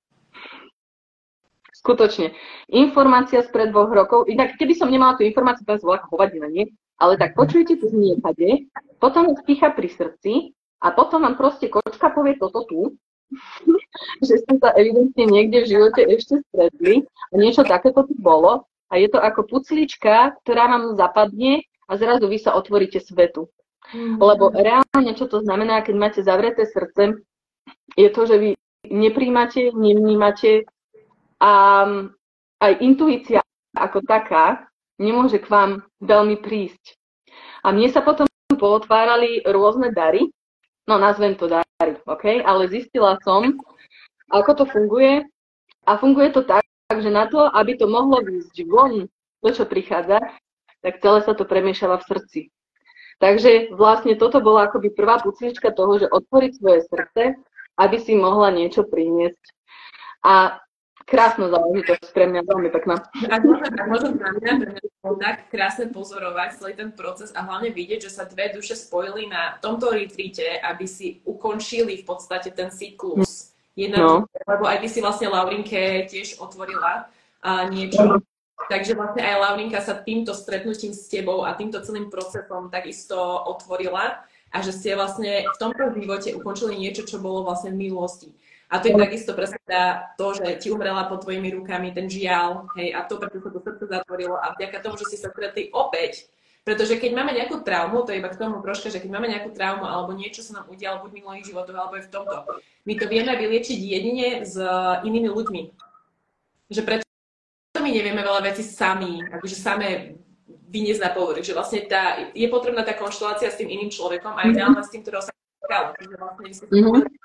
Skutočne. Informácia spred 2 rokov. Inak, keby som nemala tú informáciu, to bola hovadina, nie? Ale tak počujete tu niekade, potom pícha pri srdci a potom vám proste kočka povie toto tu, že ste sa evidentne niekde v živote ešte stretli a niečo takéto tu bolo a je to ako puclička, ktorá vám zapadne a zrazu vy sa otvoríte svetu. Lebo reálne, čo to znamená, keď máte zavreté srdce, je to, že vy nepríjmate, nevnímate a aj intuícia ako taká nemôže k vám veľmi prísť. A mne sa potom pootvárali rôzne dary, no nazvem to dary, ok? Ale zistila som, ako to funguje a funguje to tak, že na to, aby to mohlo výjsť von, to, čo prichádza, tak celé sa to premiešava v srdci. Takže vlastne toto bola akoby prvá puclička toho, že otvoriť svoje srdce, aby si mohla niečo priniesť. A krásna záležitosť, pre mňa veľmi pekná. Ak môžem na mňa, bolo tak krásne pozorovať celý ten proces a hlavne vidieť, že sa dve duše spojili na tomto retreate, aby si ukončili v podstate ten cyklus. Lebo aj ty si vlastne Laurinke tiež otvorila niečo. Takže vlastne aj Laurinka sa týmto stretnutím s tebou a týmto celým procesom takisto otvorila a že ste vlastne v tomto živote ukončili niečo, čo bolo vlastne v minulosti. A to je takisto presne to, že ti umrela pod tvojimi rukami ten žiaľ, hej, a to, preto sa to srdce zatvorilo a vďaka tomu, že si sa stretli opäť. Pretože keď máme nejakú traumu, to je iba k tomu troška, že keď máme nejakú traumu alebo niečo sa nám udialo buď v minulých životoch, alebo aj v tomto, my to vieme vyliečiť jedine s inými ľuďmi. Že preto my nevieme veľa vecí sami, akože samé vyniesť na povrch, že vlastne je potrebná tá konštelácia s tým iným človekom a ideálne s tým, ktorého sa týkalo. Čiže vlastne vy ste si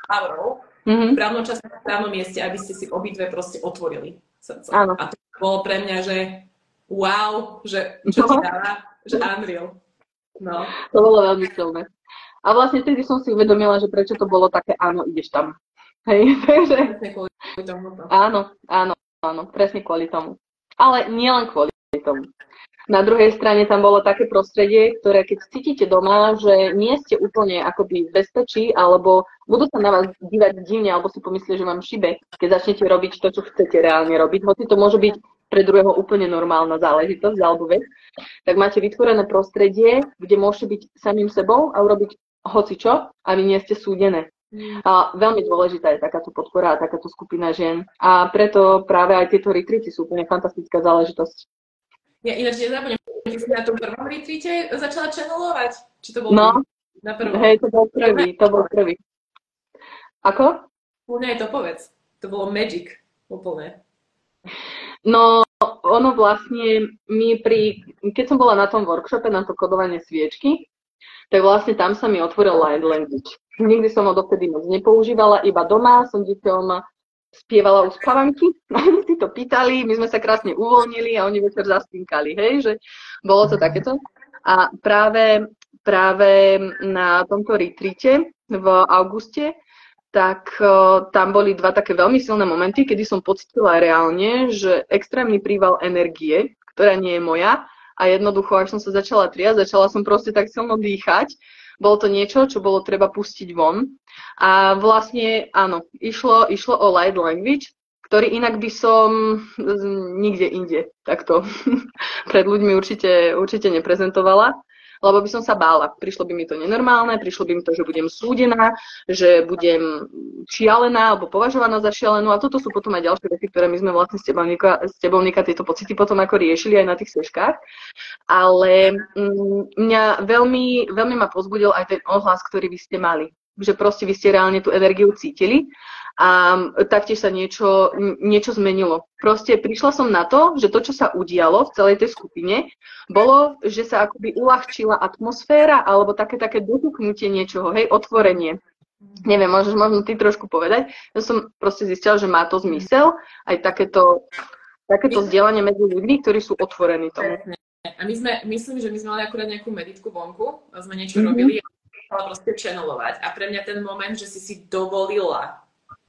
v právnom čase, v právnom mieste, aby ste si obidve proste otvorili srdce. Áno. A to bolo pre mňa, že wow, že čo ti dáva, že unreal. No. To bolo veľmi silné. A vlastne vtedy som si uvedomila, že prečo to bolo také áno, ideš tam. Hej, takže... Presne kvôli tomu. Áno, presne kvôli tomu. Ale nie len kvôli tomu. Na druhej strane tam bolo také prostredie, ktoré keď cítite doma, že nie ste úplne akoby v bezpečí, alebo budú sa na vás dívať divne, alebo si pomyslia, že vám šibe, keď začnete robiť to, čo chcete reálne robiť, hoci to môže byť pre druhého úplne normálna záležitosť alebo vec, tak máte vytvorené prostredie, kde môžete byť samým sebou a urobiť hocičo a vy nie ste súdené. A veľmi dôležitá je takáto podpora a takáto skupina žien. A preto práve aj tieto retreaty sú úplne fantastická záležitosť. Ja ináč nezabudnem, keď si na tom prvom retreate začala channelovať. Či to bol na prvom? Hej, to bol prvý. Ako? Úplne to povedz. To bolo magic. Úplne. No, ono vlastne keď som bola na tom workshope, na to kodovanie sviečky, tak vlastne tam sa mi otvoril light language. Nikdy som ho dovtedy moc nepoužívala, iba doma som deťom spievala uspávanky, oni si to pýtali, my sme sa krásne uvoľnili a oni večer zaspinkali, hej, že bolo to takéto. A práve na tomto retreate v auguste, tak tam boli dva také veľmi silné momenty, kedy som pocítila reálne, že extrémny príval energie, ktorá nie je moja, a jednoducho, až som sa začala triasť, začala som proste tak silno dýchať. Bolo to niečo, čo bolo treba pustiť von. A vlastne, áno, išlo o light language, ktorý inak by som nikde inde takto pred ľuďmi určite neprezentovala, lebo by som sa bála. Prišlo by mi to nenormálne, prišlo by mi to, že budem súdená, že budem šialená alebo považovaná za šialenú. A toto sú potom aj ďalšie veci, ktoré my sme vlastne s tebou, Nika, tieto pocity potom ako riešili aj na tých seškách. Ale mňa veľmi, veľmi ma pozbudil aj ten ohlas, ktorý vy ste mali. Že proste vy ste reálne tú energiu cítili a taktiež sa niečo zmenilo. Proste prišla som na to, že to, čo sa udialo v celej tej skupine, bolo, že sa akoby uľahčila atmosféra alebo také dotuknutie niečoho, hej, otvorenie. Neviem, môžeš možno ty trošku povedať. Ja som proste zistila, že má to zmysel, aj takéto zdieľanie medzi ľuďmi, ktorí sú otvorení tomu. A myslím, že my sme mali akurát nejakú meditku vonku, a sme niečo robili a chcela proste channelovať. A pre mňa ten moment, že si dovolila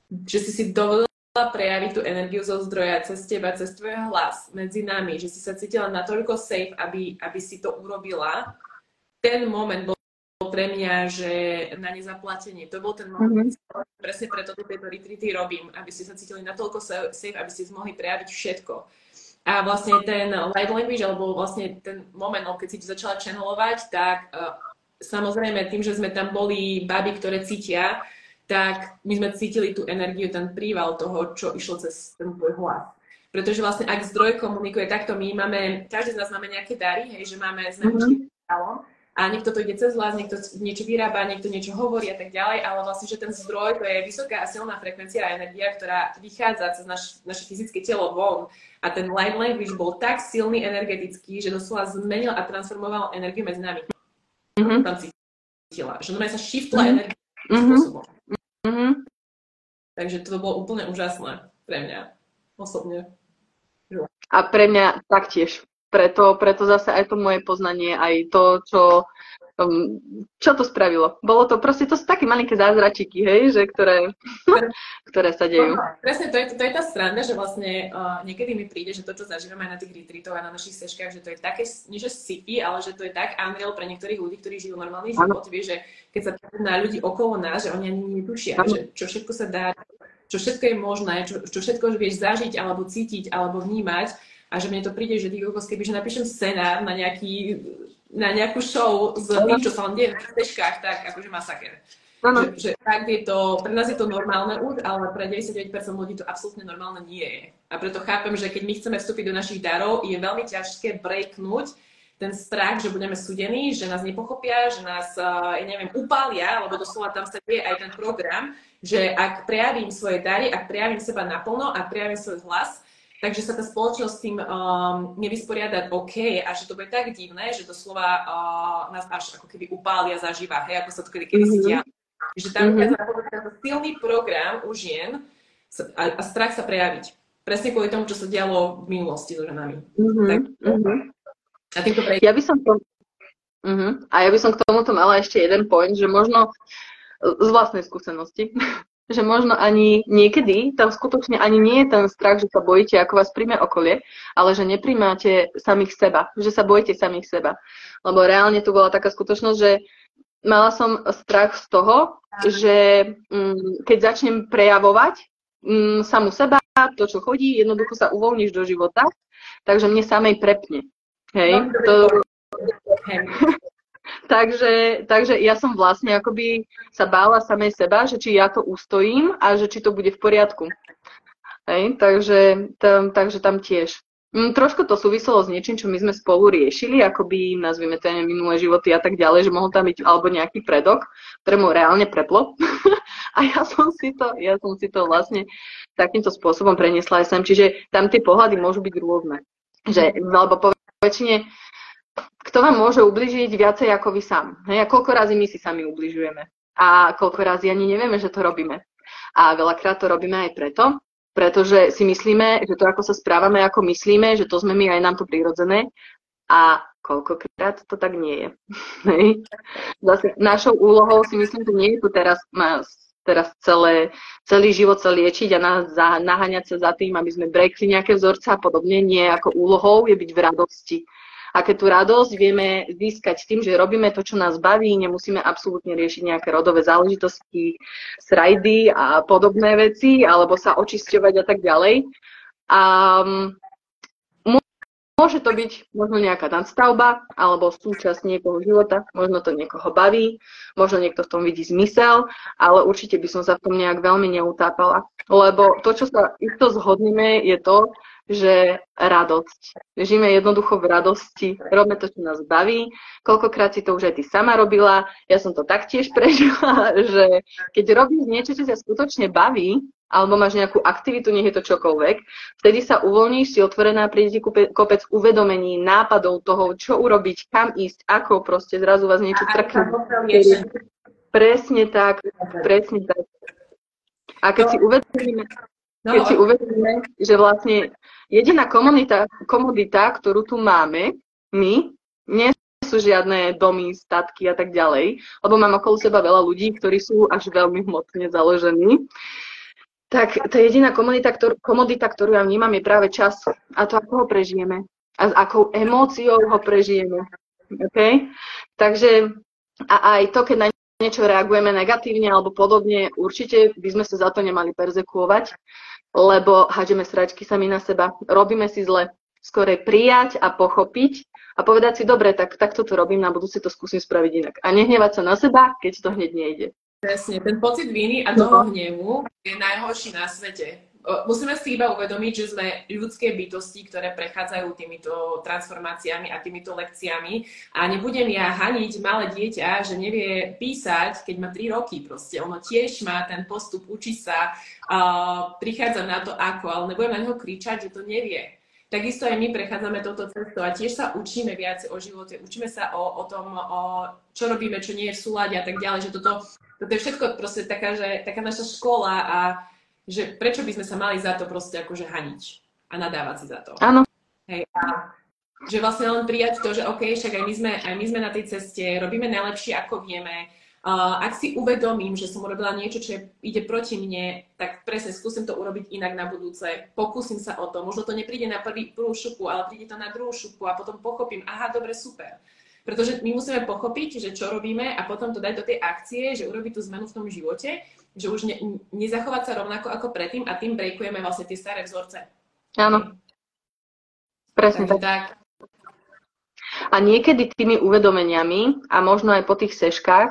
prejaviť tú energiu zo zdroja cez teba, cez tvoj hlas medzi nami, že si sa cítila natoľko safe, aby si to urobila. Ten moment bol pre mňa, že na nezaplatenie. To bol ten moment, presne preto tieto retreaty robím, aby ste sa cítili natoľko safe, aby ste mohli prejaviť všetko. A vlastne ten light language, alebo vlastne ten moment, keď si začala channelovať, tak samozrejme tým, že sme tam boli baby, ktoré cítia, tak my sme cítili tú energiu, ten príval toho, čo išlo cez ten tvoj hlas. Pretože vlastne ak zdroj komunikuje takto, každý z nás máme nejaké dary, hej, že sme určitým talom a niekto to ide cez hlas, niekto niečo vyrába, niekto niečo hovorí a tak ďalej, ale vlastne, že ten zdroj, to je vysoká a silná frekvencia a energia, ktorá vychádza cez naše fyzické telo von. A ten light language bol tak silný energetický, že doslova zmenil a transformoval energiu medzi nami. Tam cítila. Že normálne sa shiftla energia spôsobom. Takže to bolo úplne úžasné pre mňa osobne. A pre mňa taktiež. Preto zase aj to moje poznanie, aj to, čo to spravilo. Bolo to proste, to sú také malinké zázračiky, hej, že ktoré sa dejú. Presne, to je tá strana, že vlastne niekedy mi príde, že to, čo zažívame aj na tých retreatoch a na našich seškách, že to je také, nie že sci-fi, ale že to je tak unreal pre niektorých ľudí, ktorí žijú normálny život. Vieš, že keď sa na ľudí okolo nás, že oni ani netušia, že čo všetko sa dá, čo všetko je možné, čo všetko vieš zažiť, alebo cítiť, alebo vnímať. A že mne to príde, že kebyže napíšem scenár na nejakú show s tým, čo sa len deje v seškách, tak akože masaker. Áno. Že fakt je to, pre nás je to normálne už, ale pre 99% ľudí to absolútne normálne nie je. A preto chápem, že keď my chceme vstúpiť do našich darov, je veľmi ťažké breaknúť ten strach, že budeme súdení, že nás nepochopia, že nás, ja neviem, upália, lebo doslova tam sa vie aj ten program, že ak prejavím svoje dary, ak prejavím seba naplno, ak prejavím svoj hlas, takže sa tá spoločnosť s tým nevysporiada OK a že to bude tak divné, že doslova nás až ako keby upália zaživa, hej, ako sa to kedy si dialo. Že tam je silný program u žien a strach sa prejaviť. Presne kvôli tomu, čo sa dialo v minulosti so ženami. A týmto ja by som ja by som k tomuto mala ešte jeden point, že možno z vlastnej skúsenosti, že možno ani niekedy tam skutočne ani nie je ten strach, že sa bojíte, ako vás príjme okolie, ale že nepríjmate samých seba, že sa bojíte samých seba. Lebo reálne tu bola taká skutočnosť, že mala som strach z toho, že keď začnem prejavovať samu seba, to, čo chodí, jednoducho sa uvoľníš do života, takže mne samej prepne. Hej, takže ja som vlastne akoby sa bála samej seba, že či ja to ustojím a že či to bude v poriadku. Hej, takže tam tiež. Trošku to súviselo s niečím, čo my sme spolu riešili, akoby nazvime to minulé životy a tak ďalej, že mohol tam byť alebo nejaký predok, ktorému reálne preplo. A ja som si to vlastne takýmto spôsobom preniesla aj sem. Čiže tam tie pohľady môžu byť rôzne. Alebo po väčšine, kto vám môže ubližiť viacej ako vy sám. Hej, a koľko razy my si sami ubližujeme. A koľko razy ani nevieme, že to robíme. A veľakrát to robíme aj pretože si myslíme, že to, ako sa správame, ako myslíme, že to sme my, aj nám to prirodzené. A koľkokrát to tak nie je. Hej. Zase našou úlohou si myslím, že nie je tu teraz celý život sa liečiť a naháňať sa za tým, aby sme breakli nejaké vzorce a podobne. Nie, ako úlohou je byť v radosti. A keď tú radosť vieme získať tým, že robíme to, čo nás baví, nemusíme absolútne riešiť nejaké rodové záležitosti, srajdy a podobné veci, alebo sa očisťovať a tak ďalej. A môže to byť možno nejaká nadstavba alebo súčasť niekoho života, možno to niekoho baví, možno niekto v tom vidí zmysel, ale určite by som sa v tom nejak veľmi neutápala. Lebo to, čo sa isto zhodneme, je to, že radosť. Žijeme jednoducho v radosti, robíme to, čo nás baví. Koľkokrát si to už aj ty sama robila, ja som to taktiež prežila, že keď robíš niečo, čo ťa skutočne baví, alebo máš nejakú aktivitu, nech je to čokoľvek, vtedy sa uvoľníš, si otvorená, príde ti kopec uvedomení, nápadov toho, čo urobiť, kam ísť, ako proste zrazu vás niečo trkne. Presne tak. A keď si uvedomíme, že vlastne jediná komodita, ktorú tu máme, my, nie sú žiadne domy, statky a tak ďalej, lebo mám okolo seba veľa ľudí, ktorí sú až veľmi hmotne založení. Tak tá jediná komodita, ktorú ja vnímam, je práve čas a to, ako ho prežijeme a s akou emóciou ho prežijeme. Okay? Takže a aj to, keď na niečo reagujeme negatívne alebo podobne, určite by sme sa za to nemali perzekuovať, lebo hádžeme sračky sami na seba, robíme si zle. Skorej prijať a pochopiť a povedať si, dobre, tak takto to robím, na budúci to skúsim spraviť inak. A nehnevať sa na seba, keď to hneď nejde. Presne, ten pocit viny a toho hnevu je najhorší na svete. Musíme si iba uvedomiť, že sme ľudské bytosti, ktoré prechádzajú týmito transformáciami a týmito lekciami a nebudem ja haniť malé dieťa, že nevie písať, keď má 3 roky proste. Ono tiež má ten postup, učí sa, prichádza na to ako, ale nebudem na neho kričať, že to nevie. Takisto aj my prechádzame touto cestou a tiež sa učíme viac o živote, učíme sa o tom, čo robíme, čo nie je v súlade a tak ďalej, že toto je všetko proste taká naša škola a že prečo by sme sa mali za to proste akože haniť a nadávať si za to. Áno. Hej, a že vlastne len prijať to, že OK, však aj my sme na tej ceste, robíme najlepšie, ako vieme. Ak si uvedomím, že som urobila niečo, čo ide proti mne, tak presne skúsim to urobiť inak na budúce. Pokúsim sa o to. Možno to nepríde na prvú šupu, ale príde to na druhú šupu a potom pochopím, aha, dobre, super. Pretože my musíme pochopiť, že čo robíme a potom to dať do tej akcie, že urobiť tú zmenu v tom živote, že už nezachovať sa rovnako ako predtým a tým breakujeme vlastne tie staré vzorce. Áno. Presne tak. A niekedy tými uvedomeniami a možno aj po tých seškách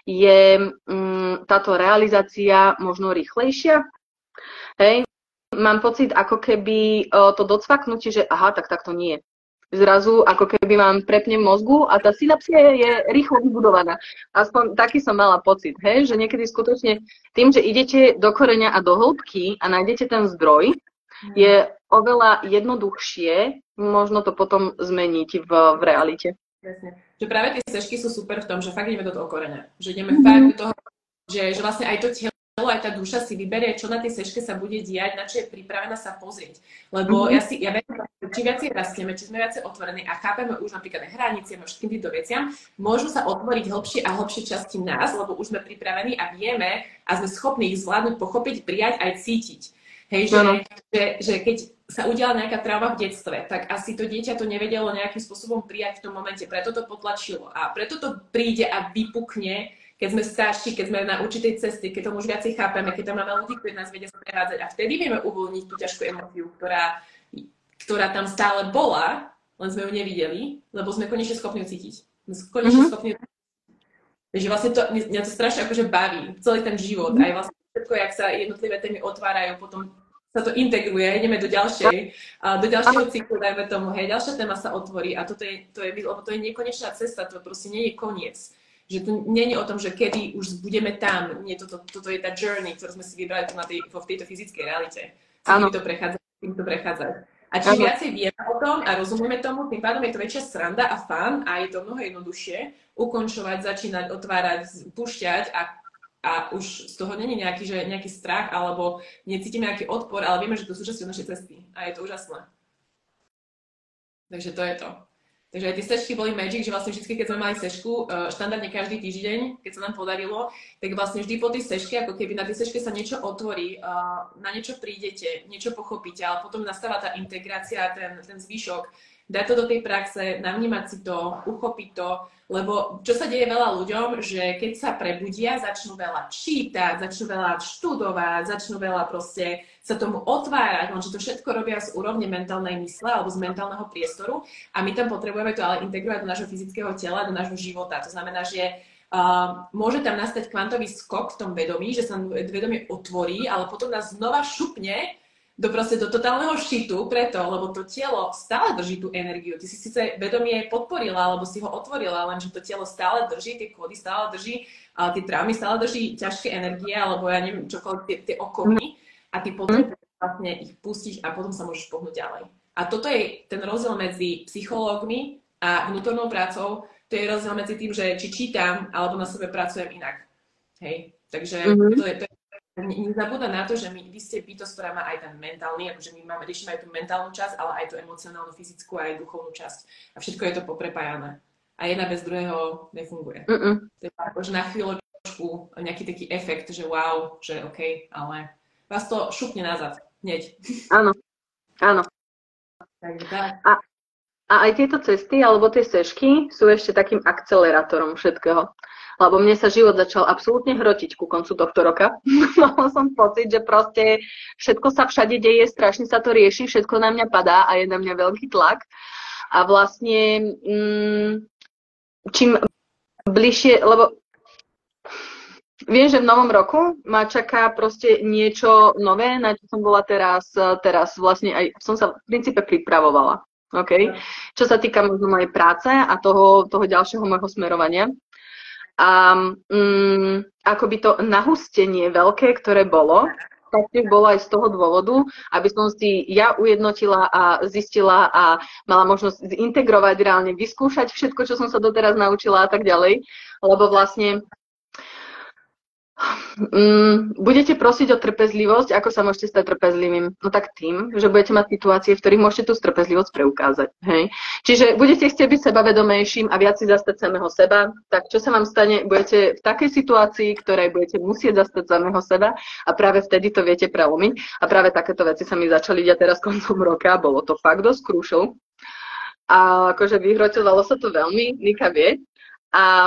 je táto realizácia možno rýchlejšia. Hej, mám pocit, ako keby to docvaknutie, že aha, tak to nie. Zrazu ako keby mám prepne v mozgu a tá synapsia je rýchlo vybudovaná. Aspoň taký som mala pocit, hej, že niekedy skutočne tým, že idete do koreňa a do hĺbky a nájdete ten zdroj, je oveľa jednoduchšie možno to potom zmeniť v realite. Presne. Že práve tie sežky sú super v tom, že fakt ideme do toho koreňa. Že ideme fakt do toho, že vlastne aj to telo, aj tá duša si vyberie, čo na tej sežke sa bude diať, na čo je pripravená sa pozrieť. Lebo ja viem, čím viacej rastieme, či sme viacej otvorení a chápeme už napríklad aj hranice a všetkým týmto veciam, môžu sa otvoriť hlbšie a hlbšie časti nás, lebo už sme pripravení a vieme a sme schopní ich zvládnuť, pochopiť, prijať aj cítiť. Hej, že keď sa udiala nejaká trauma v detstve, tak asi to dieťa to nevedelo nejakým spôsobom prijať v tom momente, preto to potlačilo a preto to príde a vypukne, keď sme starší, keď sme na určitej ceste, keď to už viacej chápeme, keď tam máme ľudí, ktorí nás vedia sprevádzať a vtedy vieme uvoľniť tú ťažkú emóciu, ktorá tam stále bola, len sme ju nevideli, lebo sme konečne schopní cítiť. Takže vlastne to, mňa to strašne akože baví, celý ten život, aj vlastne všetko, jak sa jednotlivé témy otvárajú, potom sa to integruje, ideme do ďalšieho cyklu, dajme tomu, hej, ďalšia téma sa otvorí a lebo to je nekonečná cesta, to proste nie je koniec. Že to nie je o tom, že kedy už budeme tam, nie, toto je tá journey, ktorú sme si vybrali v tejto fyzickej realite. Týmto prechádzať. A čím viacej vieme o tom a rozumieme tomu, tým pádom je to väčšia sranda a fun a je to mnoho jednoduchšie ukončovať, začínať, otvárať, púšťať a už z toho není nejaký strach alebo necítime nejaký odpor, ale vieme, že to sú súčasťou našej cesty a je to úžasné. Takže to je to. Takže aj tie sežky boli magic, že vlastne vždy, keď sme mali sežku, štandardne každý týždeň, keď sa nám podarilo, tak vlastne vždy po tej sežke, ako keby na tej sežke sa niečo otvorí, na niečo prídete, niečo pochopíte, ale potom nastáva tá integrácia, ten zvyšok, dať to do tej praxe, navnímať si to, uchopiť to, lebo čo sa deje veľa ľuďom, že keď sa prebudia, začnú veľa čítať, začnú veľa študovať, začnú veľa proste sa tomu otvárať, lenže to všetko robia z úrovne mentálnej mysle alebo z mentálneho priestoru a my tam potrebujeme to ale integrovať do nášho fyzického tela, do nášho života. To znamená, že môže tam nastať kvantový skok v tom vedomí, že sa vedomie otvorí, ale potom nás znova šupne do totálneho šitu, lebo to telo stále drží tú energiu. Ty si síce vedomie podporila, alebo si ho otvorila, lenže to telo stále drží, tie kódy stále drží, tie traumy stále drží ťažké energie, alebo ja neviem, čokoľvek tie okovy a ty potrebuješ vlastne ich pustiť a potom sa môžeš pohnúť ďalej. A toto je ten rozdiel medzi psychológmi a vnútornou prácou, to je rozdiel medzi tým, že či čítam, alebo na sebe pracujem inak. Hej, takže to je nezabúda na to, že vy ste bytosť, ktorá má aj ten mentálny, akože my riešime aj tú mentálnu časť, ale aj tú emocionálnu, fyzickú a aj duchovnú časť. A všetko je to poprepájané. A jedna bez druhého nefunguje. To je akože na chvíľočku nejaký taký efekt, že wow, že OK, ale vás to šupne nazad, hneď. Áno. Takže tak. A aj tieto cesty, alebo tie sežky sú ešte takým akcelerátorom všetkého. Lebo mne sa život začal absolútne hrotiť ku koncu tohto roka. Mala som pocit, že proste všetko sa všade deje, strašne sa to rieši, všetko na mňa padá a je na mňa veľký tlak. A vlastne čím bližšie, lebo viem, že v novom roku ma čaká proste niečo nové, na čo som bola teraz vlastne aj som sa v princípe pripravovala. Okay? Čo sa týka možno mojej práce a toho ďalšieho môjho smerovania. A akoby to nahustenie veľké, ktoré bolo, taktiež bolo aj z toho dôvodu, aby som si ja ujednotila a zistila a mala možnosť zintegrovať reálne, vyskúšať všetko, čo som sa doteraz naučila a tak ďalej, lebo vlastne budete prosiť o trpezlivosť, ako sa môžete stať trpezlivým? No tak tým, že budete mať situácie, v ktorých môžete tú trpezlivosť preukázať. Hej? Čiže budete chcieť byť sebavedomejším a viac si zastať samého seba, tak čo sa vám stane? Budete v takej situácii, ktorej budete musieť zastať samého seba a práve vtedy to viete prelomiť. A práve takéto veci sa mi začali diať teraz koncom roka, bolo to fakt dosť crucial. A akože vyhrotovalo sa to veľmi, Nika vie. A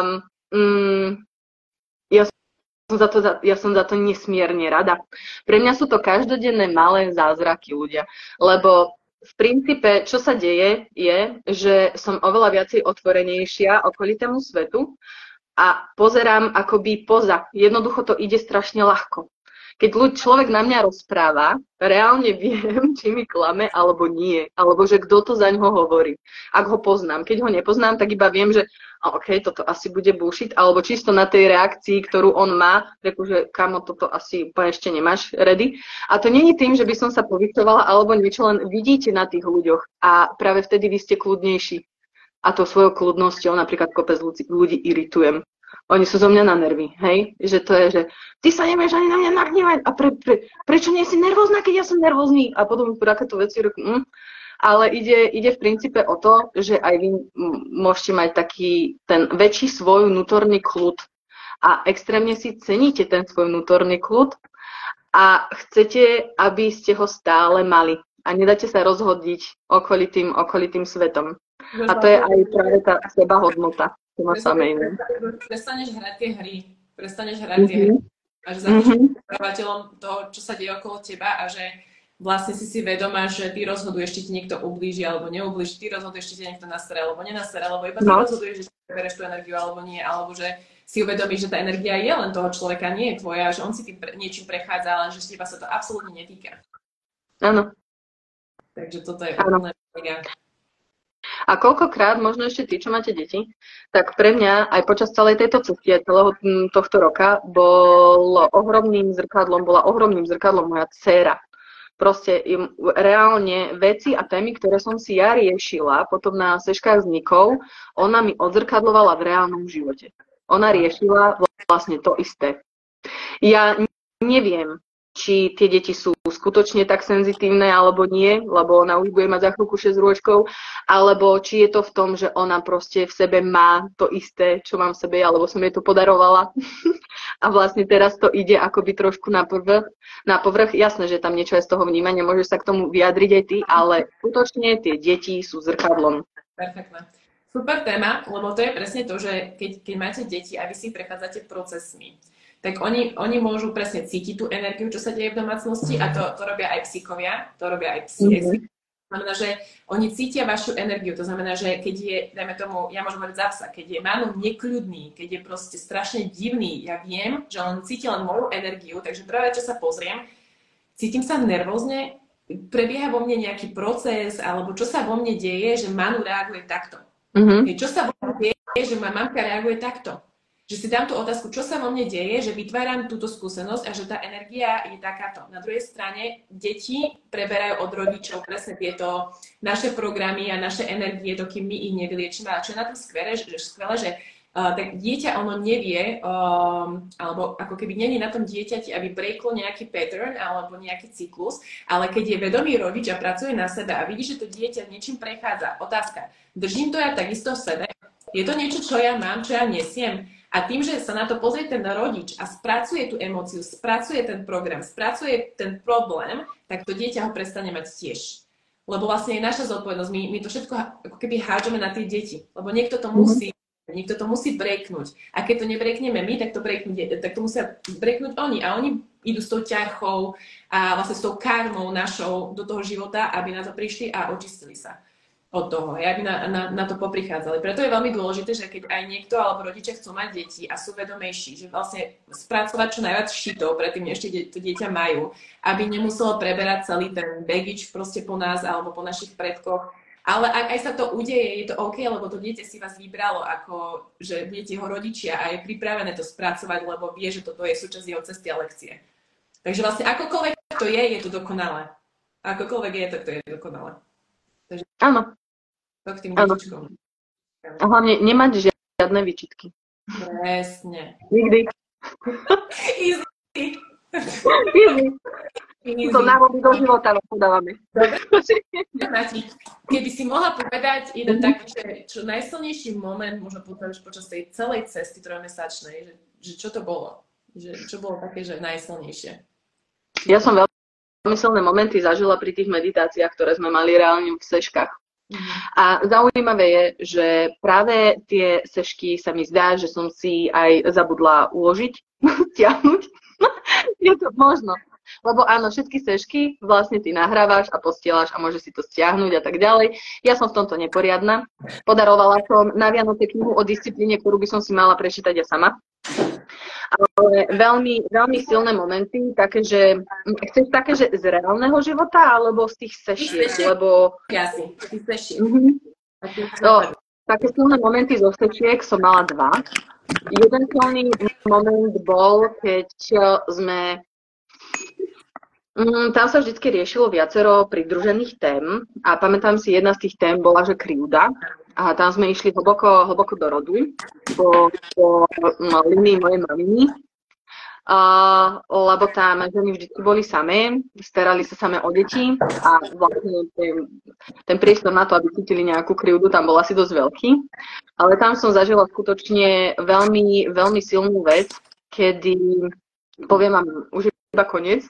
ja som za to nesmierne rada. Pre mňa sú to každodenné malé zázraky ľudia, lebo v princípe, čo sa deje, je, že som oveľa viacej otvorenejšia okolitému svetu a pozerám akoby poza. Jednoducho to ide strašne ľahko. Keď človek na mňa rozpráva, reálne viem, či mi klame alebo nie, alebo že kto to za ňoho hovorí. Ak ho poznám. Keď ho nepoznám, tak iba viem, že OK, toto asi bude bullshit, alebo čisto na tej reakcii, ktorú on má, reku, že kamo, toto asi úplne ešte nemáš ready. A to nie je tým, že by som sa povyšovala alebo niečo, len vidíte na tých ľuďoch a práve vtedy vy ste kľudnejší. A to svojou kľudnosťou napríklad kopec ľudí iritujem. Oni sú zo mňa na nervy, hej? Že to je, že ty sa nevieš ani na mňa nahnevať a prečo nie si nervózna, keď ja som nervózny? A potom takéto veci Ale ide v princípe o to, že aj vy môžete mať taký ten väčší svoj vnútorný kľud a extrémne si ceníte ten svoj vnútorný kľud a chcete, aby ste ho stále mali a nedáte sa rozhodiť okolitým svetom. A to je aj práve tá sebahodnota. Prestaneš hrať tie hry. A že začneš predávateľom toho, čo sa deje okolo teba a že vlastne si vedomá, že ty rozhoduješ, či ti niekto ublíži alebo neublíži, ty rozhoduješ, či ti niekto nasere alebo nenasere, alebo iba ty rozhoduješ, že prebereš tú energiu alebo nie, alebo že si uvedomíš, že tá energia je len toho človeka, nie je tvoja, že on si tým niečím prechádza, ale že teba sa to absolútne netýka. Áno. Takže toto je úplne mega. A koľkokrát, možno ešte tí, čo máte deti, tak pre mňa aj počas celej tejto cesty, aj celého tohto roka, bola ohromným zrkadlom moja dcéra. Proste reálne veci a témy, ktoré som si ja riešila potom na seškách s Nikou, ona mi odzrkadlovala v reálnom živote. Ona riešila vlastne to isté. Ja neviem, či tie deti sú skutočne tak senzitívne alebo nie, lebo ona už bude mať za chvíľku 6 rôčkov, alebo či je to v tom, že ona proste v sebe má to isté, čo mám v sebe, alebo som jej to podarovala. A vlastne teraz to ide akoby trošku na povrch. Jasné, že tam niečo je z toho vnímania, môžeš sa k tomu vyjadriť aj ty, ale skutočne tie deti sú zrkadlom. Perfektné. Super téma, lebo to je presne to, že keď máte deti a vy si prechádzate procesmi, tak oni môžu presne cítiť tú energiu, čo sa deje v domácnosti a to robia aj psíkovia, to robia aj psi. To znamená, že oni cítia vašu energiu, to znamená, že keď je, dajme tomu, ja môžem hovoriť za psa, keď je Manu nekľudný, keď je proste strašne divný, ja viem, že on cíti len moju energiu, takže práve čo sa pozriem, cítim sa nervózne, prebieha vo mne nejaký proces, alebo čo sa vo mne deje, že Manu reaguje takto. Čo sa vo mne deje, že moja mamka reaguje takto. Že si dám tú otázku, čo sa vo mne deje, že vytváram túto skúsenosť a že tá energia je takáto. Na druhej strane deti preberajú od rodičov presne tieto naše programy a naše energie, dokým my ich nevyliečíme. A čo je na tom skvelé, že tak dieťa ono nevie, alebo ako keby není na tom dieťati, aby breaklo nejaký pattern alebo nejaký cyklus, ale keď je vedomý rodič a pracuje na sebe a vidí, že to dieťa niečím prechádza, otázka, držím to ja takisto v sebe? Je to niečo, čo ja mám, čo ja nesiem? A tým, že sa na to pozrie ten rodič a spracuje tú emóciu, spracuje ten program, spracuje ten problém, tak to dieťa ho prestane mať tiež. Lebo vlastne je naša zodpovednosť. My to všetko ako keby hádžeme na tie deti. Lebo niekto to musí breaknúť. A keď to nebreakneme my, tak to musia breaknúť oni. A oni idú s tou ťarchou a vlastne s tou karmou našou do toho života, aby na to prišli a očistili sa od toho, aby na to poprichádzali. Preto je veľmi dôležité, že keď aj niekto alebo rodičia chcú mať deti a sú vedomejší, že vlastne spracovať čo najviac šitov, predtým ešte to dieťa majú, aby nemuselo preberať celý ten baggage proste po nás alebo po našich predkoch. Ale ak aj sa to udeje, je to OK, lebo to dieťa si vás vybralo, ako že budete jeho rodičia a je pripravené to spracovať, lebo vie, že toto je súčasť jeho cesty a lekcie. Takže vlastne akokoľvek to je to dokonalé. Akokoľvek je to je dokonalé. Takže... Áno. To k tým detičkom. A hlavne nemať žiadne výčitky. Presne. Nikdy. Easy. To návody do života podávame. Keby si mohla povedať jeden taký, čo najsilnejší moment možno počas tej celej cesty trojmesačnej, že čo to bolo? Čo bolo také, že najsilnejšie? Ja som veľmi silné momenty zažila pri tých meditáciách, ktoré sme mali reálne v seškách. A zaujímavé je, že práve tie sešky sa mi zdá, že som si aj zabudla uložiť, stiahnuť. Je to možno. Lebo áno, všetky sešky vlastne ty nahrávaš a postieľaš a môžeš si to stiahnuť a tak ďalej. Ja som v tomto neporiadna. Podarovala som na Vianoce knihu o disciplíne, ktorú by som si mala prečítať ja sama. Ale veľmi, veľmi silné momenty, také, že chceš také, že z reálneho života, alebo z tých sešiek, lebo... Jasne, z tých sešiek. Také silné momenty zo sešiek som mala dva. Jeden silný moment bol, keď sme... Tam sa vždy riešilo viacero pridružených tém a pamätám si, jedna z tých tém bola, že krivda. A tam sme išli hlboko do rodu, po línii mojej maminy, lebo tam ženy vždy boli samé, starali sa samé o deti a vlastne ten priestor na to, aby cítili nejakú krivdu, tam bol asi dosť veľký. Ale tam som zažila skutočne veľmi, veľmi silnú vec, kedy, poviem vám už iba koniec,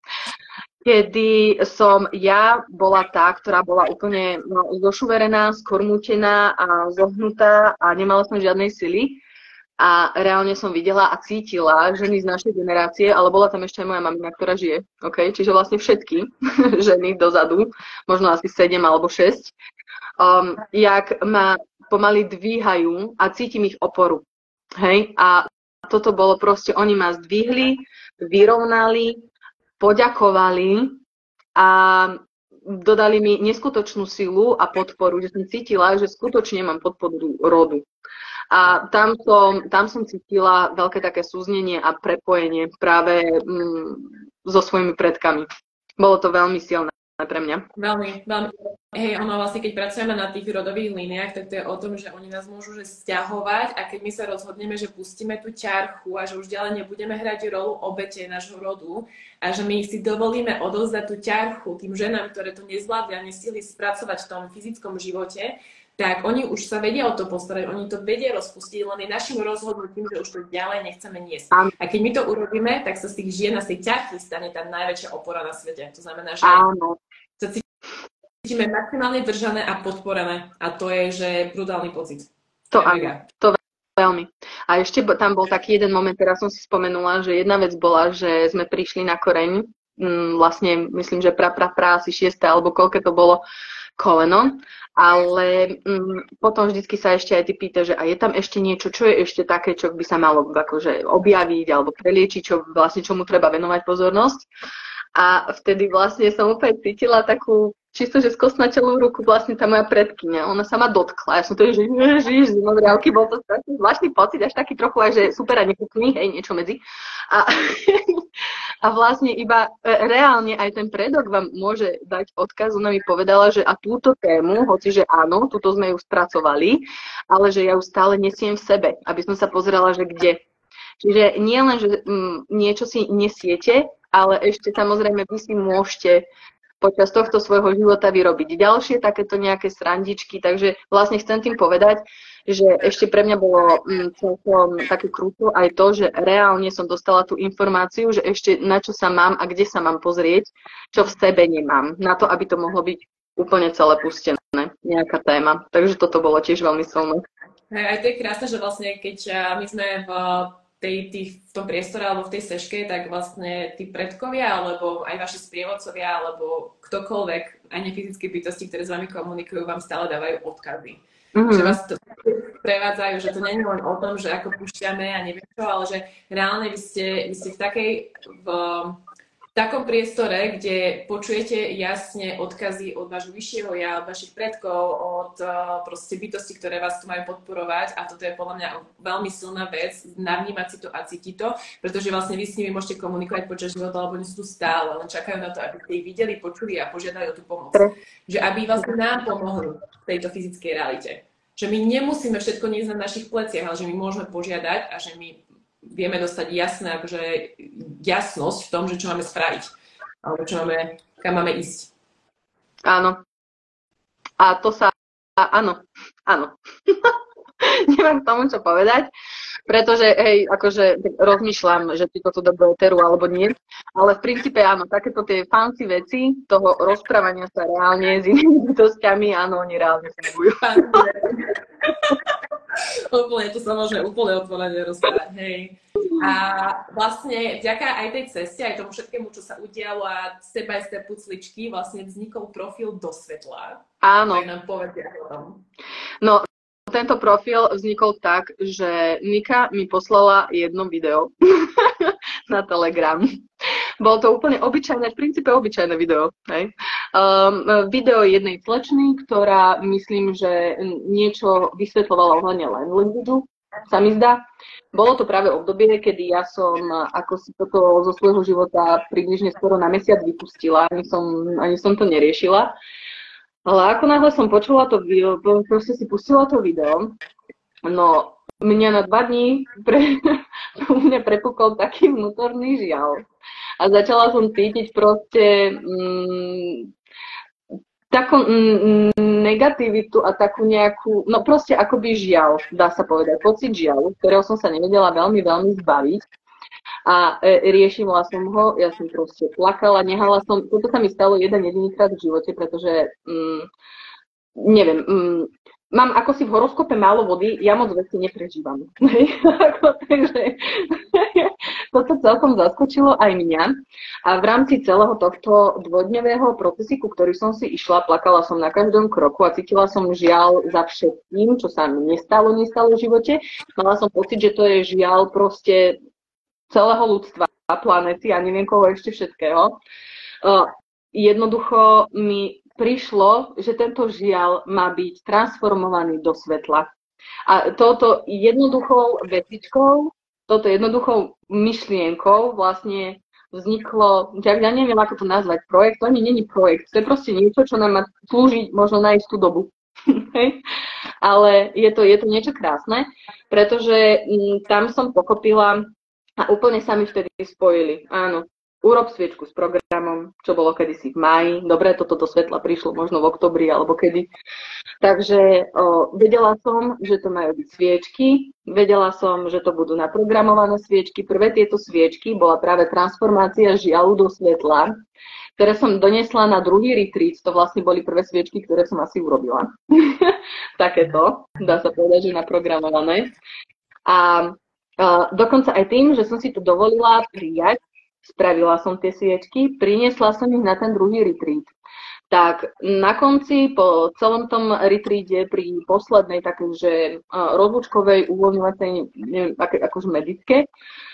kedy som ja bola tá, ktorá bola úplne zošuverená, skormútená a zohnutá a nemala som žiadnej sily. A reálne som videla a cítila ženy z našej generácie, ale bola tam ešte aj moja mamina, ktorá žije. Okay? Čiže vlastne všetky ženy dozadu, možno asi 7 alebo 6, jak ma pomaly dvíhajú a cítim ich oporu. Hej? A toto bolo proste, oni ma zdvihli, vyrovnali, poďakovali a dodali mi neskutočnú silu a podporu, že som cítila, že skutočne mám podporu rodu. A tam som cítila veľké také súznenie a prepojenie práve so svojimi predkami. Bolo to veľmi silné pre mňa. Veľmi, veľmi. Hej, ono vlastne, keď pracujeme na tých rodových líniách, tak to je o tom, že oni nás môžu sťahovať a keď my sa rozhodneme, že pustíme tú ťarchu a že už ďalej nebudeme hrať rolu obete nášho rodu a že my si dovolíme odovzdať tú ťarchu tým ženám, ktoré to nezvládli a nestihli spracovať v tom fyzickom živote, tak oni už sa vedia o to postarať, oni to vedia rozpustiť, len je našim rozhodnutím, že už to ďalej nechceme niesť. A keď my to urobíme, tak sa z tých žien a z tej ťarchy stane tá najväčšia opora na svete. To znamená, že sa cítime maximálne držané a podporené. A to je, že brutálny pocit. To veľmi. A ešte tam bol taký jeden moment, teraz som si spomenula, že jedna vec bola, že sme prišli na koreň, vlastne myslím, že asi 6. alebo koľko to bolo koleno, ale potom vždycky sa ešte aj ty pýta, že a je tam ešte niečo, čo je ešte také, čo by sa malo akože objaviť alebo preliečiť, čomu treba venovať pozornosť. A vtedy vlastne som opäť cítila takú čisto, že skosnateľnú ruku vlastne tá moja predkyňa. Ona sa ma dotkla. Ja som to, že ježiš, zimodriavky, bol to strašne zvláštny pocit, až taký trochu aj, že super a nechutný, hej, niečo medzi. A vlastne iba reálne aj ten predok vám môže dať odkaz. Ona mi povedala, že a túto tému, hoci že áno, túto sme ju spracovali, ale že ja ju stále nesiem v sebe, aby som sa pozerala, že kde. Čiže nie len, že niečo si nesiete, ale ešte samozrejme vy si môžete počas tohto svojho života vyrobiť ďalšie takéto nejaké srandičky. Takže vlastne chcem tým povedať, že ešte pre mňa bolo celkom také krúto aj to, že reálne som dostala tú informáciu, že ešte na čo sa mám a kde sa mám pozrieť, čo v sebe nemám. Na to, aby to mohlo byť úplne celé pustené, nejaká téma. Takže toto bolo tiež veľmi silné. Aj to je krásne, že vlastne keď my sme v tom priestore alebo v tej seške, tak vlastne tí predkovia alebo aj vaši sprievodcovia alebo ktokoľvek, aj nefyzické bytosti, ktoré s vami komunikujú, vám stále dávajú odkazy. Že vás to prevádzajú, že to nie je len o tom, že ako púšťame a neviem čo, ale že reálne vy ste v takom priestore, kde počujete jasne odkazy od vášho vyššieho ja, od vašich predkov, od proste bytosti, ktoré vás tu majú podporovať a toto je podľa mňa veľmi silná vec, navnímať si to a cítiť to, pretože vlastne vy s nimi môžete komunikovať počas života, lebo oni sú tu stále, len čakajú na to, aby ste ich videli, počuli a požiadali o tú pomoc. Že aby vlastne nám pomohli v tejto fyzickej realite. Že my nemusíme všetko niesť na našich pleciach, ale že my môžeme požiadať a že my vieme dostať jasnosť v tom, že čo máme spraviť. Alebo kam máme ísť. Áno. A to sa... Áno. Nemám k tomu čo povedať, pretože, hej, akože rozmýšľam, že či to do éteru alebo nie, ale v princípe áno, takéto tie fancy veci toho rozprávania sa reálne s inými bytostiami, áno, oni reálne fungujú. Úplne, to sa môže úplne otvorene rozprávať, hej. A vlastne vďaka aj tej ceste, aj tomu všetkému, čo sa udialo a step by step pucličky, vlastne vznikol profil Do svetla. Áno. Tak nám povedia o tom. No, tento profil vznikol tak, že Nika mi poslala jedno video na Telegram. Bolo to úplne obyčajné, v princípe obyčajné video. Hej. Video jednej slečny, ktorá myslím, že niečo vysvetľovala ohľadne line language, sa mi zdá. Bolo to práve obdobie, kedy ja som ako si toto zo svojho života približne skoro na mesiac vypustila, ani som to neriešila. Ale ako náhle som počula to video, proste si pustila to video, no mňa na 2 dní u mňa prepukol taký vnútorný žiaľ. A začala som cítiť proste takú negativitu a takú nejakú, no proste akoby žiaľ, dá sa povedať, pocit žiaľu, ktorého som sa nevedela veľmi zbaviť. A riešila som ho, ja som proste plakala, nehala som, toto sa mi stalo jeden jedinýkrát v živote, pretože, neviem, mám ako si v horoskope málo vody, ja moc veci neprežívam. Takže toto celkom zaskočilo aj mňa. A v rámci celého tohto dvojdňového procesiku, ktorý som si išla, plakala som na každom kroku a cítila som žiaľ za všetkým, čo sa mi nestalo v živote. Mala som pocit, že to je žiaľ proste celého ľudstva, planety a neviem koho ešte všetkého. Jednoducho mi prišlo, že tento žiaľ má byť transformovaný do svetla. A touto jednoduchou vecičkou, touto jednoduchou myšlienkou vlastne vzniklo, ja neviem, ako to nazvať, projekt, to ani není projekt, to je proste niečo, čo nám má slúžiť možno na istú dobu. Ale je to niečo krásne, pretože tam som pochopila a úplne sa mi vtedy spojili. Áno, urob sviečku s programom, čo bolo kedysi v máji. Dobre, toto do svetla prišlo možno v oktobri alebo kedy. Takže vedela som, že to majú byť sviečky. Vedela som, že to budú naprogramované sviečky. Prvé tieto sviečky bola práve transformácia žiaľu do svetla, ktoré som donesla na druhý retreat. To vlastne boli prvé sviečky, ktoré som asi urobila. Takéto, dá sa povedať, že naprogramované. A dokonca aj tým, že som si to dovolila prijať, spravila som tie sviečky, priniesla som ich na ten druhý retreat. Tak na konci, po celom tom retreate, pri poslednej takej, že rozlúčkovej, uvoľňovacej, neviem, akože medicke,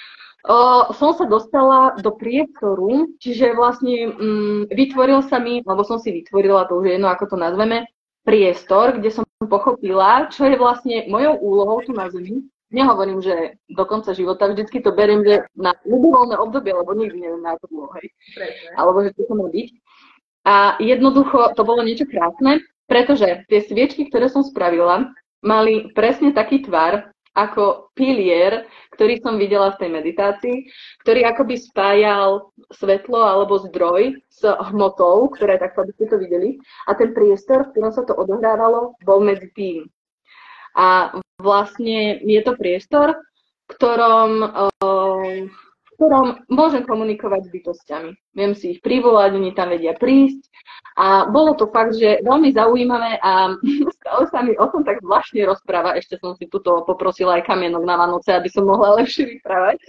som sa dostala do priestoru, čiže vlastne vytvoril sa mi, alebo som si vytvorila, to už je jedno, ako to nazveme, priestor, kde som pochopila, čo je vlastne mojou úlohou tu na Zemi. Nehovorím, že do konca života, vždycky to beriem, že na ľubovoľné obdobie, lebo nikdy neviem na to bolo, hej. Alebo že to má byť. A jednoducho to bolo niečo krásne, pretože tie sviečky, ktoré som spravila, mali presne taký tvar ako pilier, ktorý som videla v tej meditácii, ktorý akoby spájal svetlo alebo zdroj s hmotou, ktoré takto by ste to videli. A ten priestor, v ktorom sa to odohrávalo, bol medzi tým. A vlastne je to priestor, v ktorom môžem komunikovať s bytostiami. Viem si ich privolať, oni tam vedia prísť. A bolo to fakt, že veľmi zaujímavé a stále sa mi o tom tak zvláštne rozpráva. Ešte som si tuto poprosila aj kamienok na Vánoce, aby som mohla lepšie vyprávať.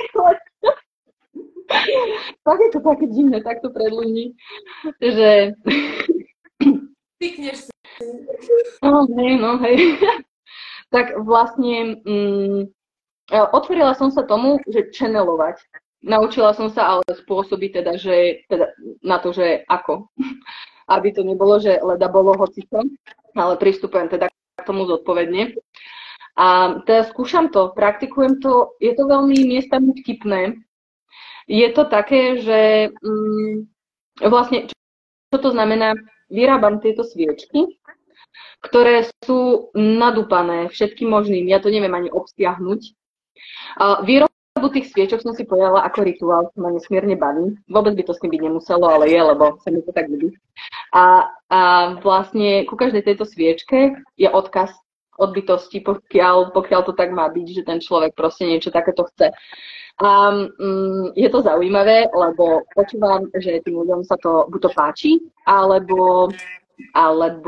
Tak je to také divné, takto pred ľuďmi, že... Pykneš si. No hej. Tak vlastne otvorila som sa tomu, že channelovať. Naučila som sa ale spôsoby teda na to, že ako. Aby to nebolo, že leda bolo hocičo, ale pristupujem teda k tomu zodpovedne. A teda skúšam to, praktikujem to, je to veľmi miestami vtipné. Je to také, že vlastne, čo to znamená, vyrábam tieto sviečky, ktoré sú nadúpané všetkým možným. Ja to neviem ani obsiahnuť. Výrobu tých sviečok som si pojala ako rituál, čo ma nesmierne baví. Vôbec by to s tým byť nemuselo, ale je, lebo sa mi to tak ľúbi. A vlastne ku každej tejto sviečke je odkaz od bytosti, pokiaľ to tak má byť, že ten človek proste niečo takéto chce. A je to zaujímavé, lebo počúvam, že tým ľuďom sa to buď to páči, alebo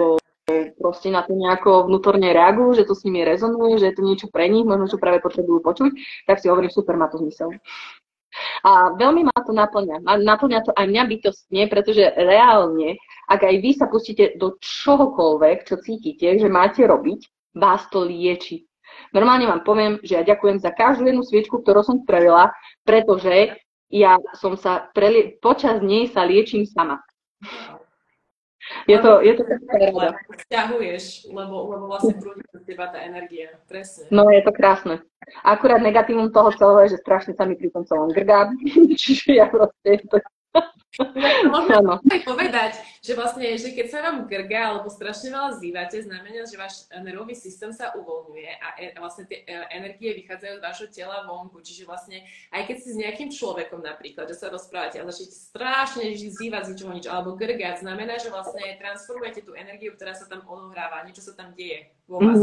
proste na to nejako vnútorne reagujú, že to s nimi rezonuje, že je to niečo pre nich, možno čo práve potrebujú počuť, tak si hovorím, super, má to zmysel. A veľmi ma to naplňa. Naplňa to aj mňa bytostne, pretože reálne, ak aj vy sa pustíte do čohokoľvek, čo cítite, že máte robiť, vás to lieči. Normálne vám poviem, že ja ďakujem za každú jednu sviečku, ktorú som spravila, pretože ja som sa počas nej sa liečím sama. Je to taká rada. Vzťahuješ, lebo vlastne prúdi z teba tá energia. Presne. No, je to krásne. Akurát negatívum toho celého je, že strašne sa mi pri tom celom grgá. Čiže ja proste... Možno aj povedať, že vlastne, že keď sa vám grgá alebo strašne veľa zývate, znamená, že váš nervový systém sa uvoľňuje a vlastne tie energie vychádzajú z vášho tela vonku. Čiže vlastne, aj keď si s nejakým človekom napríklad, že sa rozprávate a začnete strašne zývať z ničoho nič alebo grgať, znamená, že vlastne transformujete tú energiu, ktorá sa tam odohráva, niečo sa tam deje vo vás.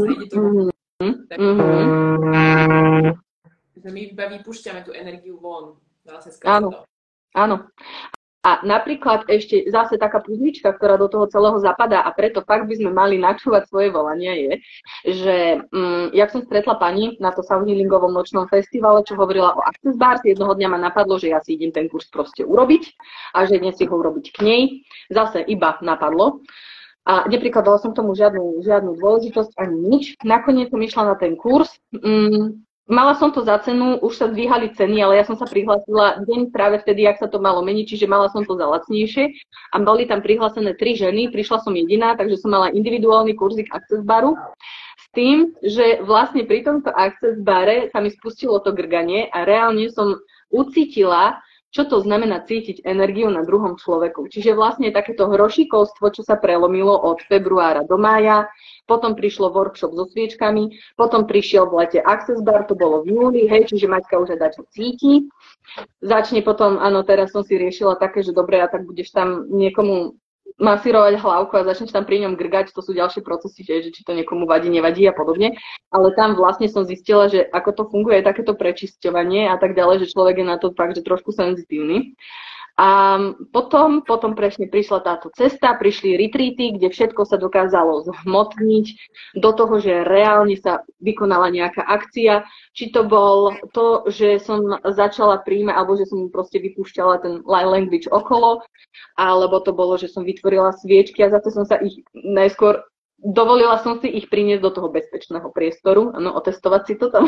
My iba vypúšťame tú energiu von. Vlastne Áno. A napríklad ešte zase taká puzlička, ktorá do toho celého zapadá a preto fakt by sme mali načúvať svoje volania je, že jak som stretla pani na to sound healingovom nočnom festivale, čo hovorila o Access Bars, jednoho dňa ma napadlo, že ja si idem ten kurz proste urobiť a že idem si ho urobiť k nej. Zase iba napadlo. A neprikladala som tomu žiadnu dôležitosť ani nič. Nakoniec som išla na ten kurz. Mala som to za cenu, už sa zdvíhali ceny, ale ja som sa prihlásila deň práve vtedy, ak sa to malo meniť, čiže mala som to za lacnejšie a boli tam prihlásené 3 ženy, prišla som jediná, takže som mala individuálny kurzík Access Baru s tým, že vlastne pri tomto Access Bare sa mi spustilo to grganie a reálne som ucítila, čo to znamená cítiť energiu na druhom človeku. Čiže vlastne takéto hrošikovstvo, čo sa prelomilo od februára do mája, potom prišlo workshop so sviečkami, potom prišiel v lete Access Bar, to bolo v júli, hej, čiže Maťka už aj dačo cíti. Začne potom, áno, teraz som si riešila také, že dobre, a tak budeš tam niekomu masírovať hlavku a začneš tam pri ňom grgať, to sú ďalšie procesy, že či to niekomu vadí, nevadí a podobne. Ale tam vlastne som zistila, že ako to funguje, takéto prečisťovanie a tak ďalej, že človek je na to fakt, že trošku senzitívny. A potom presne prišla táto cesta, prišli retreaty, kde všetko sa dokázalo zhmotniť do toho, že reálne sa vykonala nejaká akcia. Či to bol to, že som začala príjmať, alebo že som proste vypúšťala ten light language okolo, alebo to bolo, že som vytvorila sviečky a zase som sa ich najskôr dovolila som si ich priniesť do toho bezpečného priestoru, áno, otestovať si to tam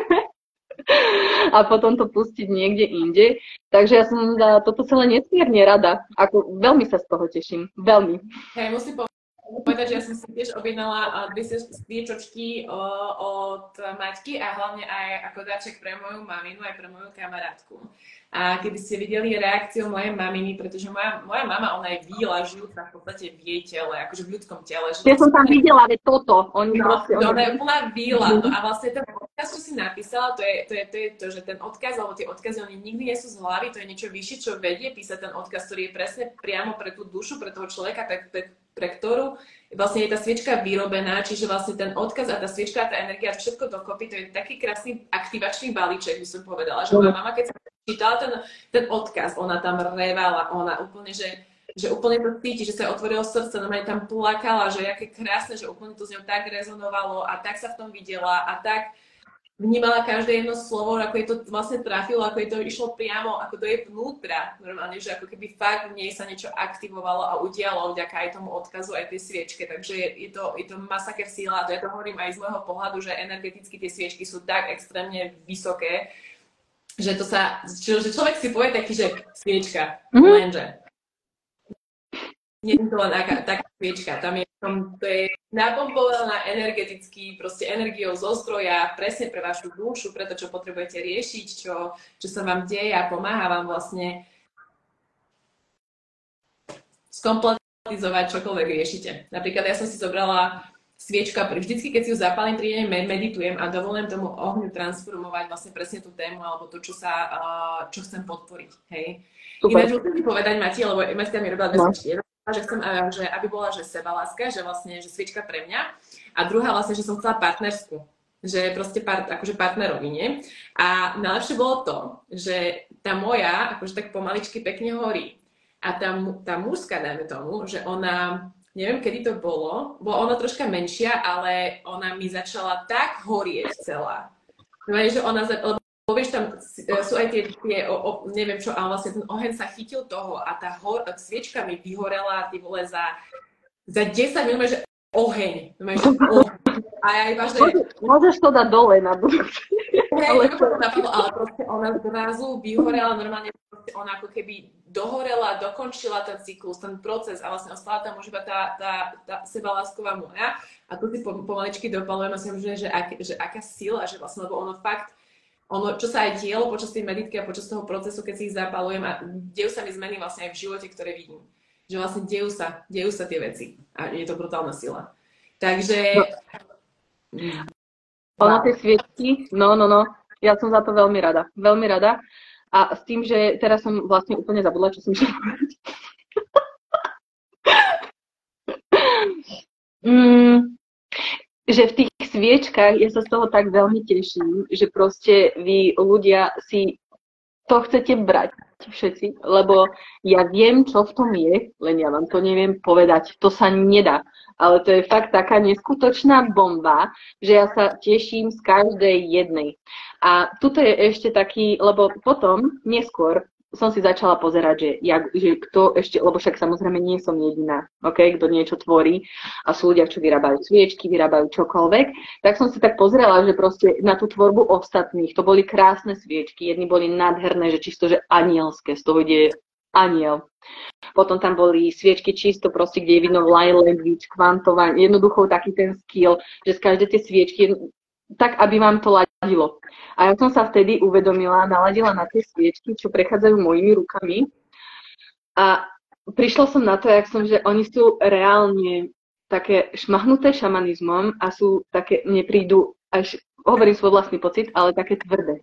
a potom to pustiť niekde inde. Takže ja som za toto celé nesmierne rada. Ako, veľmi sa z toho teším. Veľmi. Hej, musím povedať, že ja som si tiež objednala 2 sviečočky od Maťky a hlavne aj ako dáček pre moju maminu, aj pre moju kamarátku. A keby ste videli reakciu mojej maminy, pretože moja mama, ona je víla, žijúca v podstate v jej tele, akože v ľudskom tele. Ja som tam videla, veď toto. Ona je úplná víla. No a vlastne ten odkaz, čo si napísala, to je to, že ten odkaz, alebo tie odkazy, oni nikdy nie sú z hlavy, to je niečo vyššie, čo vedie písať ten odkaz, ktorý je presne priamo pre tú dušu, pre toho človeka, pre ktorú vlastne je tá sviečka vyrobená, čiže vlastne ten odkaz a tá sviečka a tá energia, všetko dokopy, to je taký krásny aktivačný balíček, by som povedala, že moja mama, keď sa čítala ten odkaz, ona tam revala, ona úplne, že úplne to cíti, že sa otvorilo srdce, normálne tam plakala, že aké krásne, že úplne to s ňou tak rezonovalo a tak sa v tom videla a tak vnímala každé jedno slovo, ako je to vlastne trafilo, ako je to išlo priamo, ako to je vnútra, normálne, že ako keby fakt v nej sa niečo aktivovalo a udialo vďaka aj tomu odkazu, aj tej sviečke, takže je to masaker síla, to ja to hovorím aj z môjho pohľadu, že energeticky tie sviečky sú tak extrémne vysoké, že že človek si povie taký, že sviečka, lenže nie je to len taká sviečka, to je napompovaná energeticky, proste energiou zo zdroja, presne pre vašu dušu, pre to, čo potrebujete riešiť, čo sa vám deje a pomáha vám vlastne skompletizovať čokoľvek riešite. Napríklad ja som si zobrala sviečku a vždycky, keď si ju zapálim, pri nej meditujem a dovolím tomu ohňu transformovať vlastne presne tú tému alebo to, čo chcem podporiť. Hej. Ináč musím povedať, Mati, lebo Maťka mi robila 2 sviečky. Že chcem, že aby bola že sebaláska, že vlastne že sviečka pre mňa a druhá vlastne, že som chcela partnersku, že proste akože partnerovi, nie? A najlepšie bolo to, že tá moja akože tak pomaličky pekne horí a tá mužská, dajme tomu, že ona neviem, kedy to bolo ona troška menšia, ale ona mi začala tak horieť celá. Že ona, lebo vieš, tam sú aj tie neviem čo, ale vlastne ten oheň sa chytil toho a tá sviečka mi vyhorela, ty vole, za 10 minút, že oheň. A ja iba, že... Môžeš to dať dole na budúce. Ale proste ona zrazu vyhorela, normálne proste ona ako keby dohorela, dokončila ten cyklus, ten proces a vlastne ostala tam už iba tá sebalásková moja. A tu si pomaličky dopalujem a si myslím, že aká sila, že vlastne, lebo ono fakt, čo sa aj dielo počas tej meditky a počas toho procesu, keď si ich zapalujem a dejú sa mi zmeny vlastne aj v živote, ktoré vidím. Že vlastne dejú sa tie veci a je to brutálna sila. Takže... Ono tie sviečky, no, ja som za to veľmi rada. A s tým, že teraz som vlastne úplne zabudla, čo som išla povedať. Že v tých sviečkach ja sa z toho tak veľmi teším, že proste vy ľudia si to chcete brať všetci, lebo ja viem, čo v tom je, len ja vám to neviem povedať. To sa nedá. Ale to je fakt taká neskutočná bomba, že ja sa teším z každej jednej. A tuto je ešte taký, lebo potom, neskôr, som si začala pozerať, že kto ešte, lebo však samozrejme nie som jediná, kto niečo tvorí a sú ľudia, čo vyrábajú sviečky, vyrábajú čokoľvek, tak som si tak pozrela, že proste na tú tvorbu ostatných, to boli krásne sviečky, jedni boli nádherné, že čisto, že anielské, z toho ide aniel. Potom tam boli sviečky čisto proste, kde je vidno light language, kvantovanie, jednoducho taký ten skill, že z každej tie sviečky, tak aby vám to ladilo. A ja som sa vtedy naladila na tie sviečky, čo prechádzajú mojimi rukami. A prišla som na to, že oni sú reálne také šmahnuté šamanizmom a sú také, mne prídu, až hovorím svoj vlastný pocit, ale také tvrdé.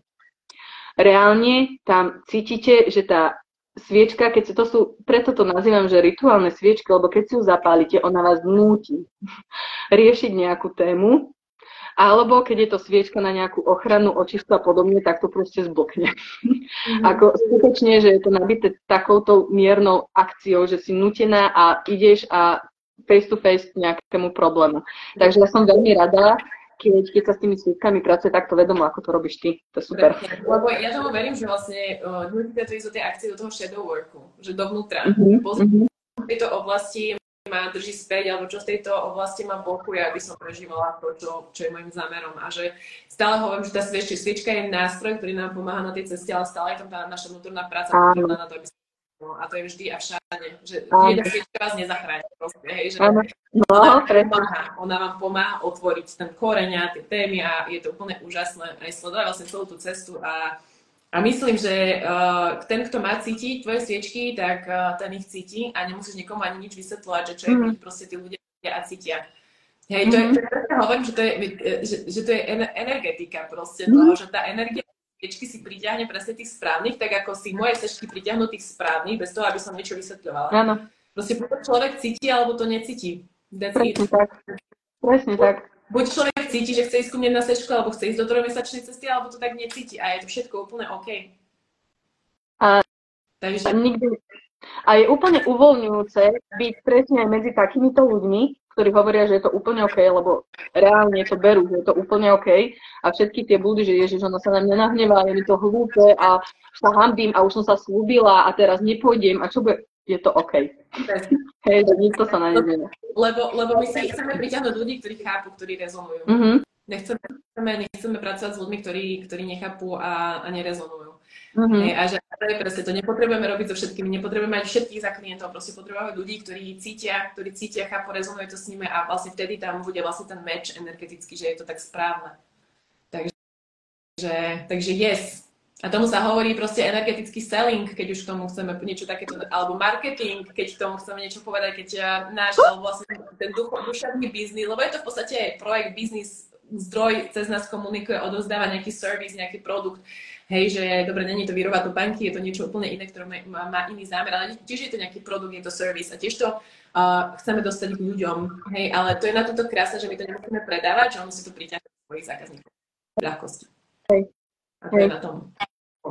Reálne tam cítite, že tá sviečka, preto to nazývam, že rituálne sviečky, lebo keď si ju zapálite, ona vás núti riešiť nejakú tému, alebo keď je to sviečka na nejakú ochranu očistu a podobne, tak to proste zblokne. Ako skutočne, že je to nabité takouto miernou akciou, že si nútená a ideš a face to face k nejakému problému. Takže ja som veľmi rada, keď sa s tými sviečkami pracuje takto vedomo, ako to robíš ty. To je super. Lebo ja tomu verím, že vlastne dôležité to ísť do tej akcie, do toho shadow worku, že dovnútra. V tejto oblasti ma drží späť, alebo čo z tejto oblasti ma blokuje, aby som prežívala to, čo je môjim zámerom. A že stále hovorím, že tá sviečka je nástroj, ktorý nám pomáha na tej ceste, ale stále je tam tá naša vnútorná práca potrebná na to, aby a to je vždy a všade, že jedna sviečka vás nezachráni proste, hej, že ona vám pomáha otvoriť ten koreň a tie témy a je to úplne úžasné aj sledovať vlastne celú tú cestu a myslím, že ten, kto má cítiť tvoje sviečky, tak ten ich cíti a nemusíš nikomu ani nič vysvetľovať, že čo je proste tí ľudia a cítia. Hej, to je hovorím, že to je energetika proste toho, že tá energia sviečky si priťahne presne tých správnych, tak ako si moje sviečky priťahnú tých správnych, bez toho, aby som niečo vysvetľovala. Áno. Proste buď človek cíti, alebo to necíti. Presne tak. Buď človek cíti, že chce ísť ku mne na sečku, alebo chce ísť do trojmesačnej cesty, alebo to tak necíti. A je to všetko úplne OK. Takže... A je úplne uvoľňujúce byť presne aj medzi takýmito ľuďmi, ktorí hovoria, že je to úplne OK, lebo reálne to berú, že je to úplne OK. A všetky tie blúdy, že ježiš, ona sa na mňa nahnevá, je mi to hlúpe a sa hanbím a už som sa slúbila a teraz nepôjdem a čo bude, je to OK. Hej, že nikto sa na ne. Lebo my si chceme priťahnuť ľudí, ktorí chápu, ktorí rezonujú. Nechceme pracovať s ľuďmi, ktorí nechápu a nerezonujú. A že to je presne to. Nepotrebujeme robiť so všetkými, nepotrebujeme mať všetkých za klientov, proste potrebujeme ľudí, ktorí cítia, chápu, rezonuje to s nimi a vlastne vtedy tam bude vlastne ten match energetický, že je to tak správne. Takže yes. A tomu sa hovorí proste energetický selling, keď už k tomu chceme niečo takéto, alebo marketing, keď k tomu chceme niečo povedať, keď náš, alebo vlastne ten duševný biznis, lebo je to v podstate projekt, biznis, zdroj, cez nás komunikuje, odovzdáva nejaký service, nejaký produkt. Hej, že dobre, není to výroba topánky, je to niečo úplne iné, ktoré má iný zámer, ale tiež je to nejaký produkt, je to service a tiež to chceme dostať k ľuďom. Hej, ale to je na toto krásne, že my to nemusíme predávať, že on musí to priťahnuť svojich zákazníkov. Ľahkosť. Hej. A to je na tom.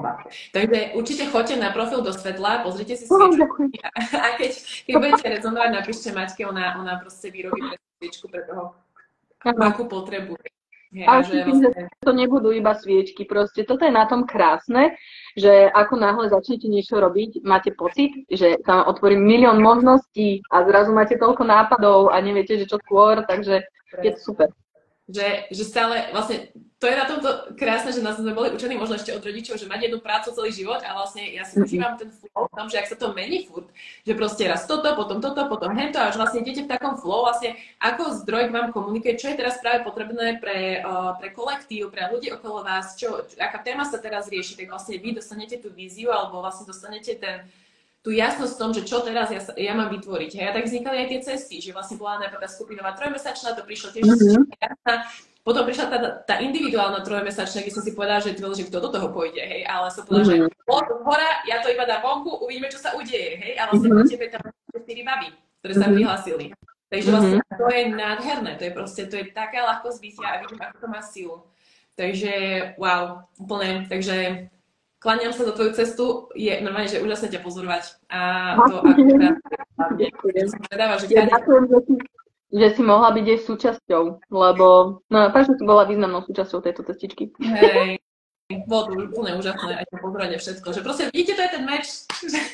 bomba. Takže určite choďte na profil do svetla, pozrite si Oh, sviečku ďakujem. a keď budete rezonovať, napíšte Maťke, ona proste vyrobí pre sviečku pre toho, akú potrebu. A že to nebudú iba sviečky, proste toto je na tom krásne, že ako náhle začnete niečo robiť, máte pocit, že tam otvorí milión možností a zrazu máte toľko nápadov a neviete, že čo skôr, takže je to super. Že stále, vlastne, to je na tomto krásne, že nás sme boli učení možno ešte od rodičov, že mať jednu prácu celý život a vlastne ja si užívam ten flow v tom, že ak sa to mení furt, že proste raz toto, potom hento a že vlastne idete v takom flow, vlastne ako zdroj k vám komunikuje, čo je teraz práve potrebné pre kolektív, pre ľudí okolo vás, aká téma sa teraz rieši, tak vlastne vy dostanete tú víziu alebo vlastne dostanete tú jasnosť v tom, že čo teraz ja mám vytvoriť. Hej. A tak vznikali aj tie cesty, že vlastne bola najprv tá skupinová trojmesačná, to prišlo tiež jasná. Potom prišla tá individuálna trojmesačná, kde som si povedala, že kto do toho pôjde, hej, ale som povedala, že hora, ja to iba dám vonku, uvidíme, čo sa udeje, hej, a vlastne po tebe tam 4 baby, ktoré sa prihlásili. Takže vlastne to je nádherné, to je taká ľahkosť bytia a vidím, ako to má silu. Takže wow, úplne, takže kláňam sa do tvoju cestu, je normálne, že úžasne ťa pozorovať. A to ďakujem. Ďakujem, že si mohla byť aj súčasťou, lebo fakt, že si bola významnou súčasťou tejto cestičky. Hej, bolo to úplne úžasné, aj to pozoranie všetko, že proste vidíte, to je ten meč,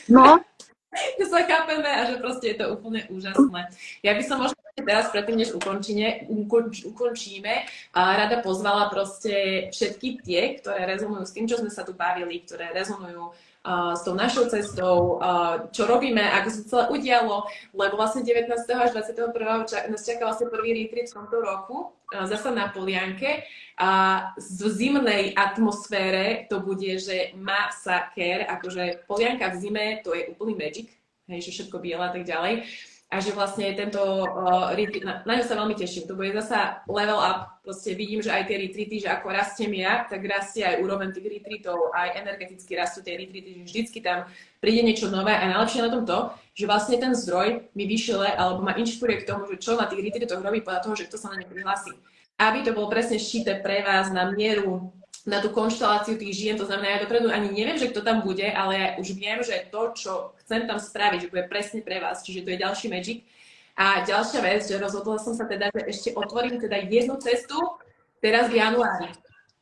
že sa chápeme a že proste je to úplne úžasné. Ja by som možno teraz predtým, než ukončíme, rada pozvala proste všetky tie, ktoré rezonujú s tým, čo sme sa tu bavili, ktoré rezonujú s tou našou cestou, čo robíme, ako sa celé udialo, lebo vlastne 19. až 21. nás čaká vlastne prvý retreat v tomto roku, zasa na Polianke. A v zimnej atmosfére to bude, že masaker, akože Polianka v zime, to je úplný magic, hej, že všetko biele a tak ďalej. A že vlastne tento retreat, na ňo sa veľmi teším, to bude zasa level up, proste vidím, že aj tie retreaty, že ako rastiem ja, tak rastie aj úroveň tých retreatov, aj energeticky rastú tie retreaty, že vždycky tam príde niečo nové a najlepšie na tom to, že vlastne ten zdroj mi vyšile alebo ma inšpiruje k tomu, že čo na tých retreatoch robí podľa toho, že kto sa na ne prihlási. Aby to bolo presne šité pre vás na mieru, na tú konšteláciu tých žien, to znamená, ja dopredu ani neviem, že kto tam bude, ale ja už viem, že to, čo chcem tam spraviť, že bude presne pre vás, čiže to je ďalší magic. A ďalšia vec, že rozhodla som sa teda, že ešte otvorím teda jednu cestu, teraz v januári.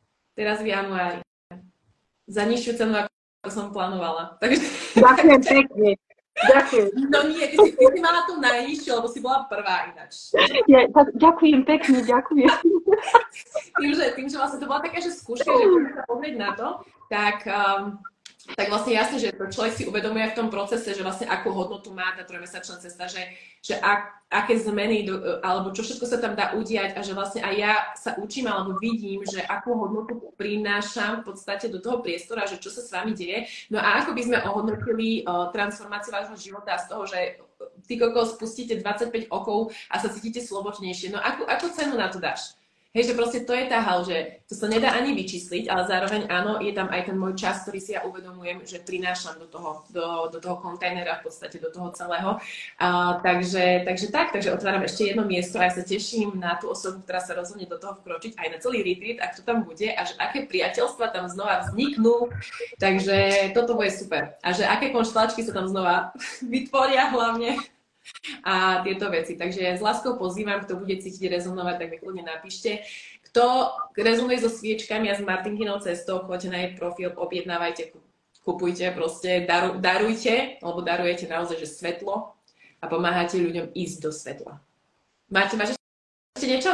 Za nižšiu cenu, ako som plánovala. Takže... Ďakujem pekne. Ďakujem. No nie, ty si mala tú najnižšiu, lebo si bola prvá ináč. Ďakujem pekne, ďakujem. Tým, že vlastne to bola taká, že skúška, že poďme sa pozrieť na to, tak vlastne jasne, že to človek si uvedomuje v tom procese, že vlastne akú hodnotu má tá trojmesačná cesta, že aké zmeny, alebo čo všetko sa tam dá udiať a že vlastne aj ja sa učím alebo vidím, že akú hodnotu prinášam v podstate do toho priestora, že čo sa s vami deje. No a ako by sme ohodnotili transformáciu vášho života z toho, že ty kokos spustíte 25 okov a sa cítite slobodnejšie. No akú cenu na to dáš? Hej, že proste to je tá hal, že to sa nedá ani vyčísliť, ale zároveň áno, je tam aj ten môj čas, ktorý si ja uvedomujem, že prinášam do toho kontajnera, v podstate do toho celého. Takže otváram ešte jedno miesto a ja sa teším na tú osobu, ktorá sa rozhodne do toho vkročiť, aj na celý retreat, ak to tam bude a že aké priateľstva tam znova vzniknú. Takže toto bude super. A že aké konštelačky sa tam znova vytvoria hlavne. A tieto veci. Takže s láskou pozývam, kto bude cítiť rezonovať, tak mi kľudne napíšte. Kto rezonuje so sviečkami a s Martinkinou cestou, choďte na jej profil, objednávajte, kupujte, proste darujte, lebo darujete naozaj, že svetlo a pomáhate ľuďom ísť do svetla. Máš ešte niečo?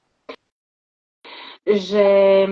Že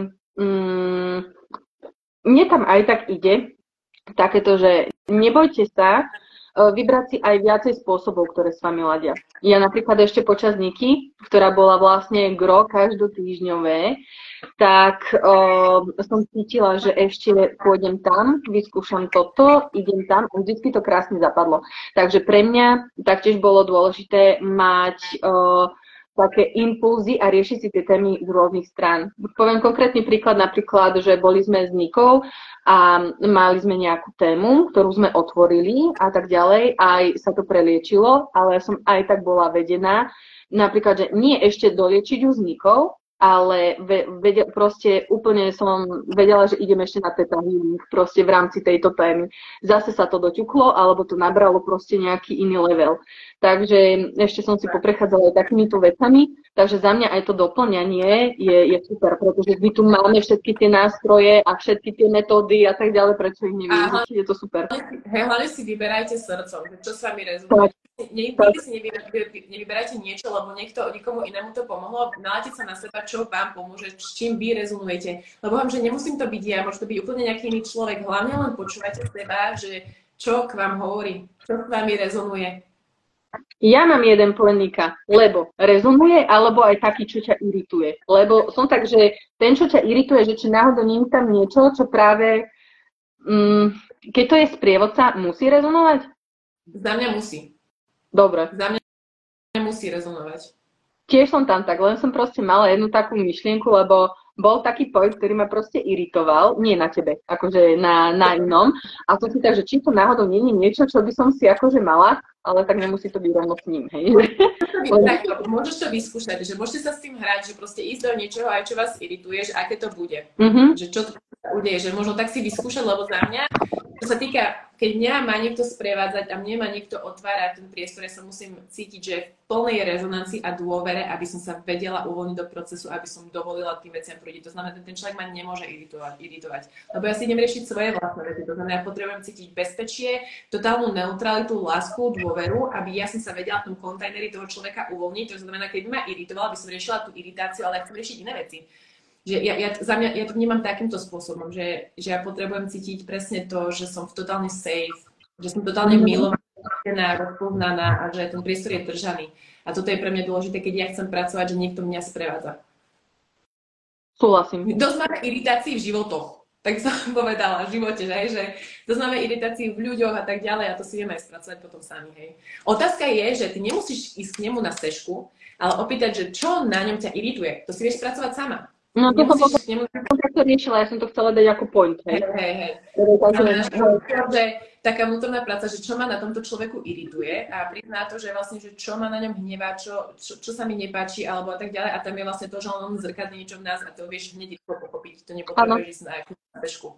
mne tam aj tak ide takéto, že nebojte sa vybrať si aj viacej spôsobov, ktoré s vami ladia. Ja napríklad ešte počas Niky, ktorá bola vlastne gro každotýždňové, tak som cítila, že ešte pôjdem tam, vyskúšam toto, idem tam a vždycky to krásne zapadlo. Takže pre mňa taktiež bolo dôležité mať také impulzy a riešiť si tie témy z rôznych strán. Poviem konkrétny príklad, napríklad, že boli sme s Nikou a mali sme nejakú tému, ktorú sme otvorili a tak ďalej, aj sa to preliečilo, ale som aj tak bola vedená, napríklad, že nie ešte doliečiť ju s Nikou, ale proste úplne som vedela, že idem ešte na Theta Healing proste v rámci tejto témy. Zase sa to doťuklo, alebo to nabralo proste nejaký iný level. Takže ešte som si poprechádzala aj takýmito vecami, takže za mňa aj to doplňanie je super, pretože my tu máme všetky tie nástroje a všetky tie metódy a tak ďalej, prečo ich nevyužiť, je to super. Hlavne si vyberajte srdcom, čo s vami rezonuje. Nikdy si nevyberajte niečo, lebo niekomu inému to pomohlo. Nalátiť sa na seba, čo vám pomôže, s čím vy rezonujete. Lebo vám, že nemusím to byť ja, môže to byť úplne nejaký iný človek. Hlavne len počúvajte seba, že čo k vám hovorí, čo s vami rezonuje. Ja mám jeden plenika, lebo rezonuje, alebo aj taký, čo ťa irituje. Lebo som tak, že ten, čo ťa irituje, že či náhodou nie je tam niečo, čo práve, keď to je sprievodca, musí rezonovať? Za mňa musí. Dobre. Za mňa musí rezonovať. Tiež som tam tak, len som proste mala jednu takú myšlienku, lebo bol taký point, ktorý ma proste iritoval, nie na tebe, akože na inom. A som si tak, že či to náhodou nie je niečo, čo by som si akože mala, ale tak nemusí to byť rovno s ním, hej. Tak, môžeš to vyskúšať, že môžete sa s tým hrať, že proste ísť do niečoho aj čo vás irituje, že aké to bude. Že čo to sa udeje, že možno tak si vyskúšať, lebo za mňa, čo sa týka, keď mňa má niekto sprevádzať a mne má niekto otvárať ten priestor, ja sa musím cítiť, že v plnej rezonancii a dôvere, aby som sa vedela uvoľniť do procesu, aby som dovolila tým veciam prúdiť. To znamená, ten človek ma nemôže iritovať. Lebo ja si idem riešiť svoje vlastné veci. To znamená, ja potrebujem cítiť bezpečie, totálnu neutralitu, lásku, dôveru, aby ja som sa vedela v tom kontajneri toho človeka uvoľniť. To znamená, keď by ma iritovala, aby som riešila tú iritáciu, ale ja chcem riešiť iné veci. Že ja to vnímam takýmto spôsobom, že ja potrebujem cítiť presne to, že som totálne safe, že som totálne milovaná, rozpoznaná a že ten priestor je držaný. A toto je pre mňa dôležité, keď ja chcem pracovať, že niekto mňa sprevádza. Súhlasím. Dosť máme iritácií v životoch, tak som povedala, v živote, že dosť máme iritácií v ľuďoch a tak ďalej a to si vieme aj spracovať potom sami, hej. Otázka je, že ty nemusíš ísť k nemu na stežku, ale opýtať, že čo na ňom ťa irituje. To si vieš spracovať sama. No to som to riešila, ja som to chcela dať ako point, hej. Hej. Taká vnútorná práca, že čo ma na tomto človeku irituje a prizná to, že vlastne, že čo ma na ňom hnevá, čo sa mi nepáči alebo a tak ďalej a tam je vlastne to, že on zrkadlí niečo v nás a to vieš hneď pochopiť, to nepotrebuješ ísť na bežku.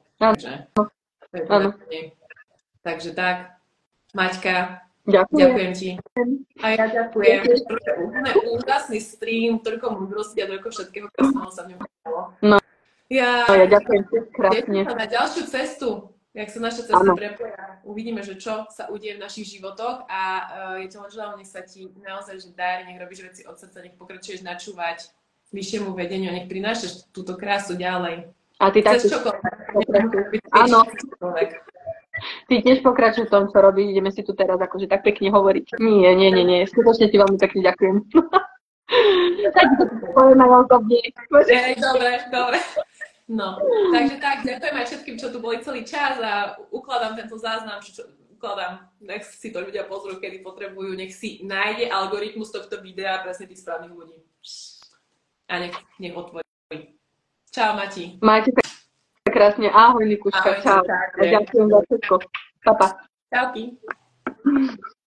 Takže tak, Maťka, ďakujem ti. A ja ďakujem. Úžasný stream, toľko múdrosti a toľko všetkého krásneho sa v ňom stalo. No, ja ďakujem ti krásne. Na ďalšiu cestu, jak sa naša cesta prepoja. Uvidíme, že čo sa udie v našich životoch a je to len želám, nech sa ti naozaj že darí, nech robíš veci od srdca, nech pokračuješ načúvať vyššiemu vedeniu, nech prinášaš túto krásu ďalej. A ty tak áno. Ty tiež pokračuj v tom, čo robíš. Ideme si tu teraz akože tak pekne hovoriť. Nie. Skutočne ti veľmi pekne ďakujem. Tak to poviem aj osobne. Dobre. No, takže tak, ďakujem aj všetkým, čo tu boli celý čas a ukladám tento záznam, nech si to ľudia pozrú, kedy potrebujú, nech si nájde algoritmus tohto videa presne tých správnych ľudí. A nech otvorí. Čau, Mati. Majte sa krásne. Ahoj, Nikuška. Čau. Ďakujem za všetko. Pa. Čauky.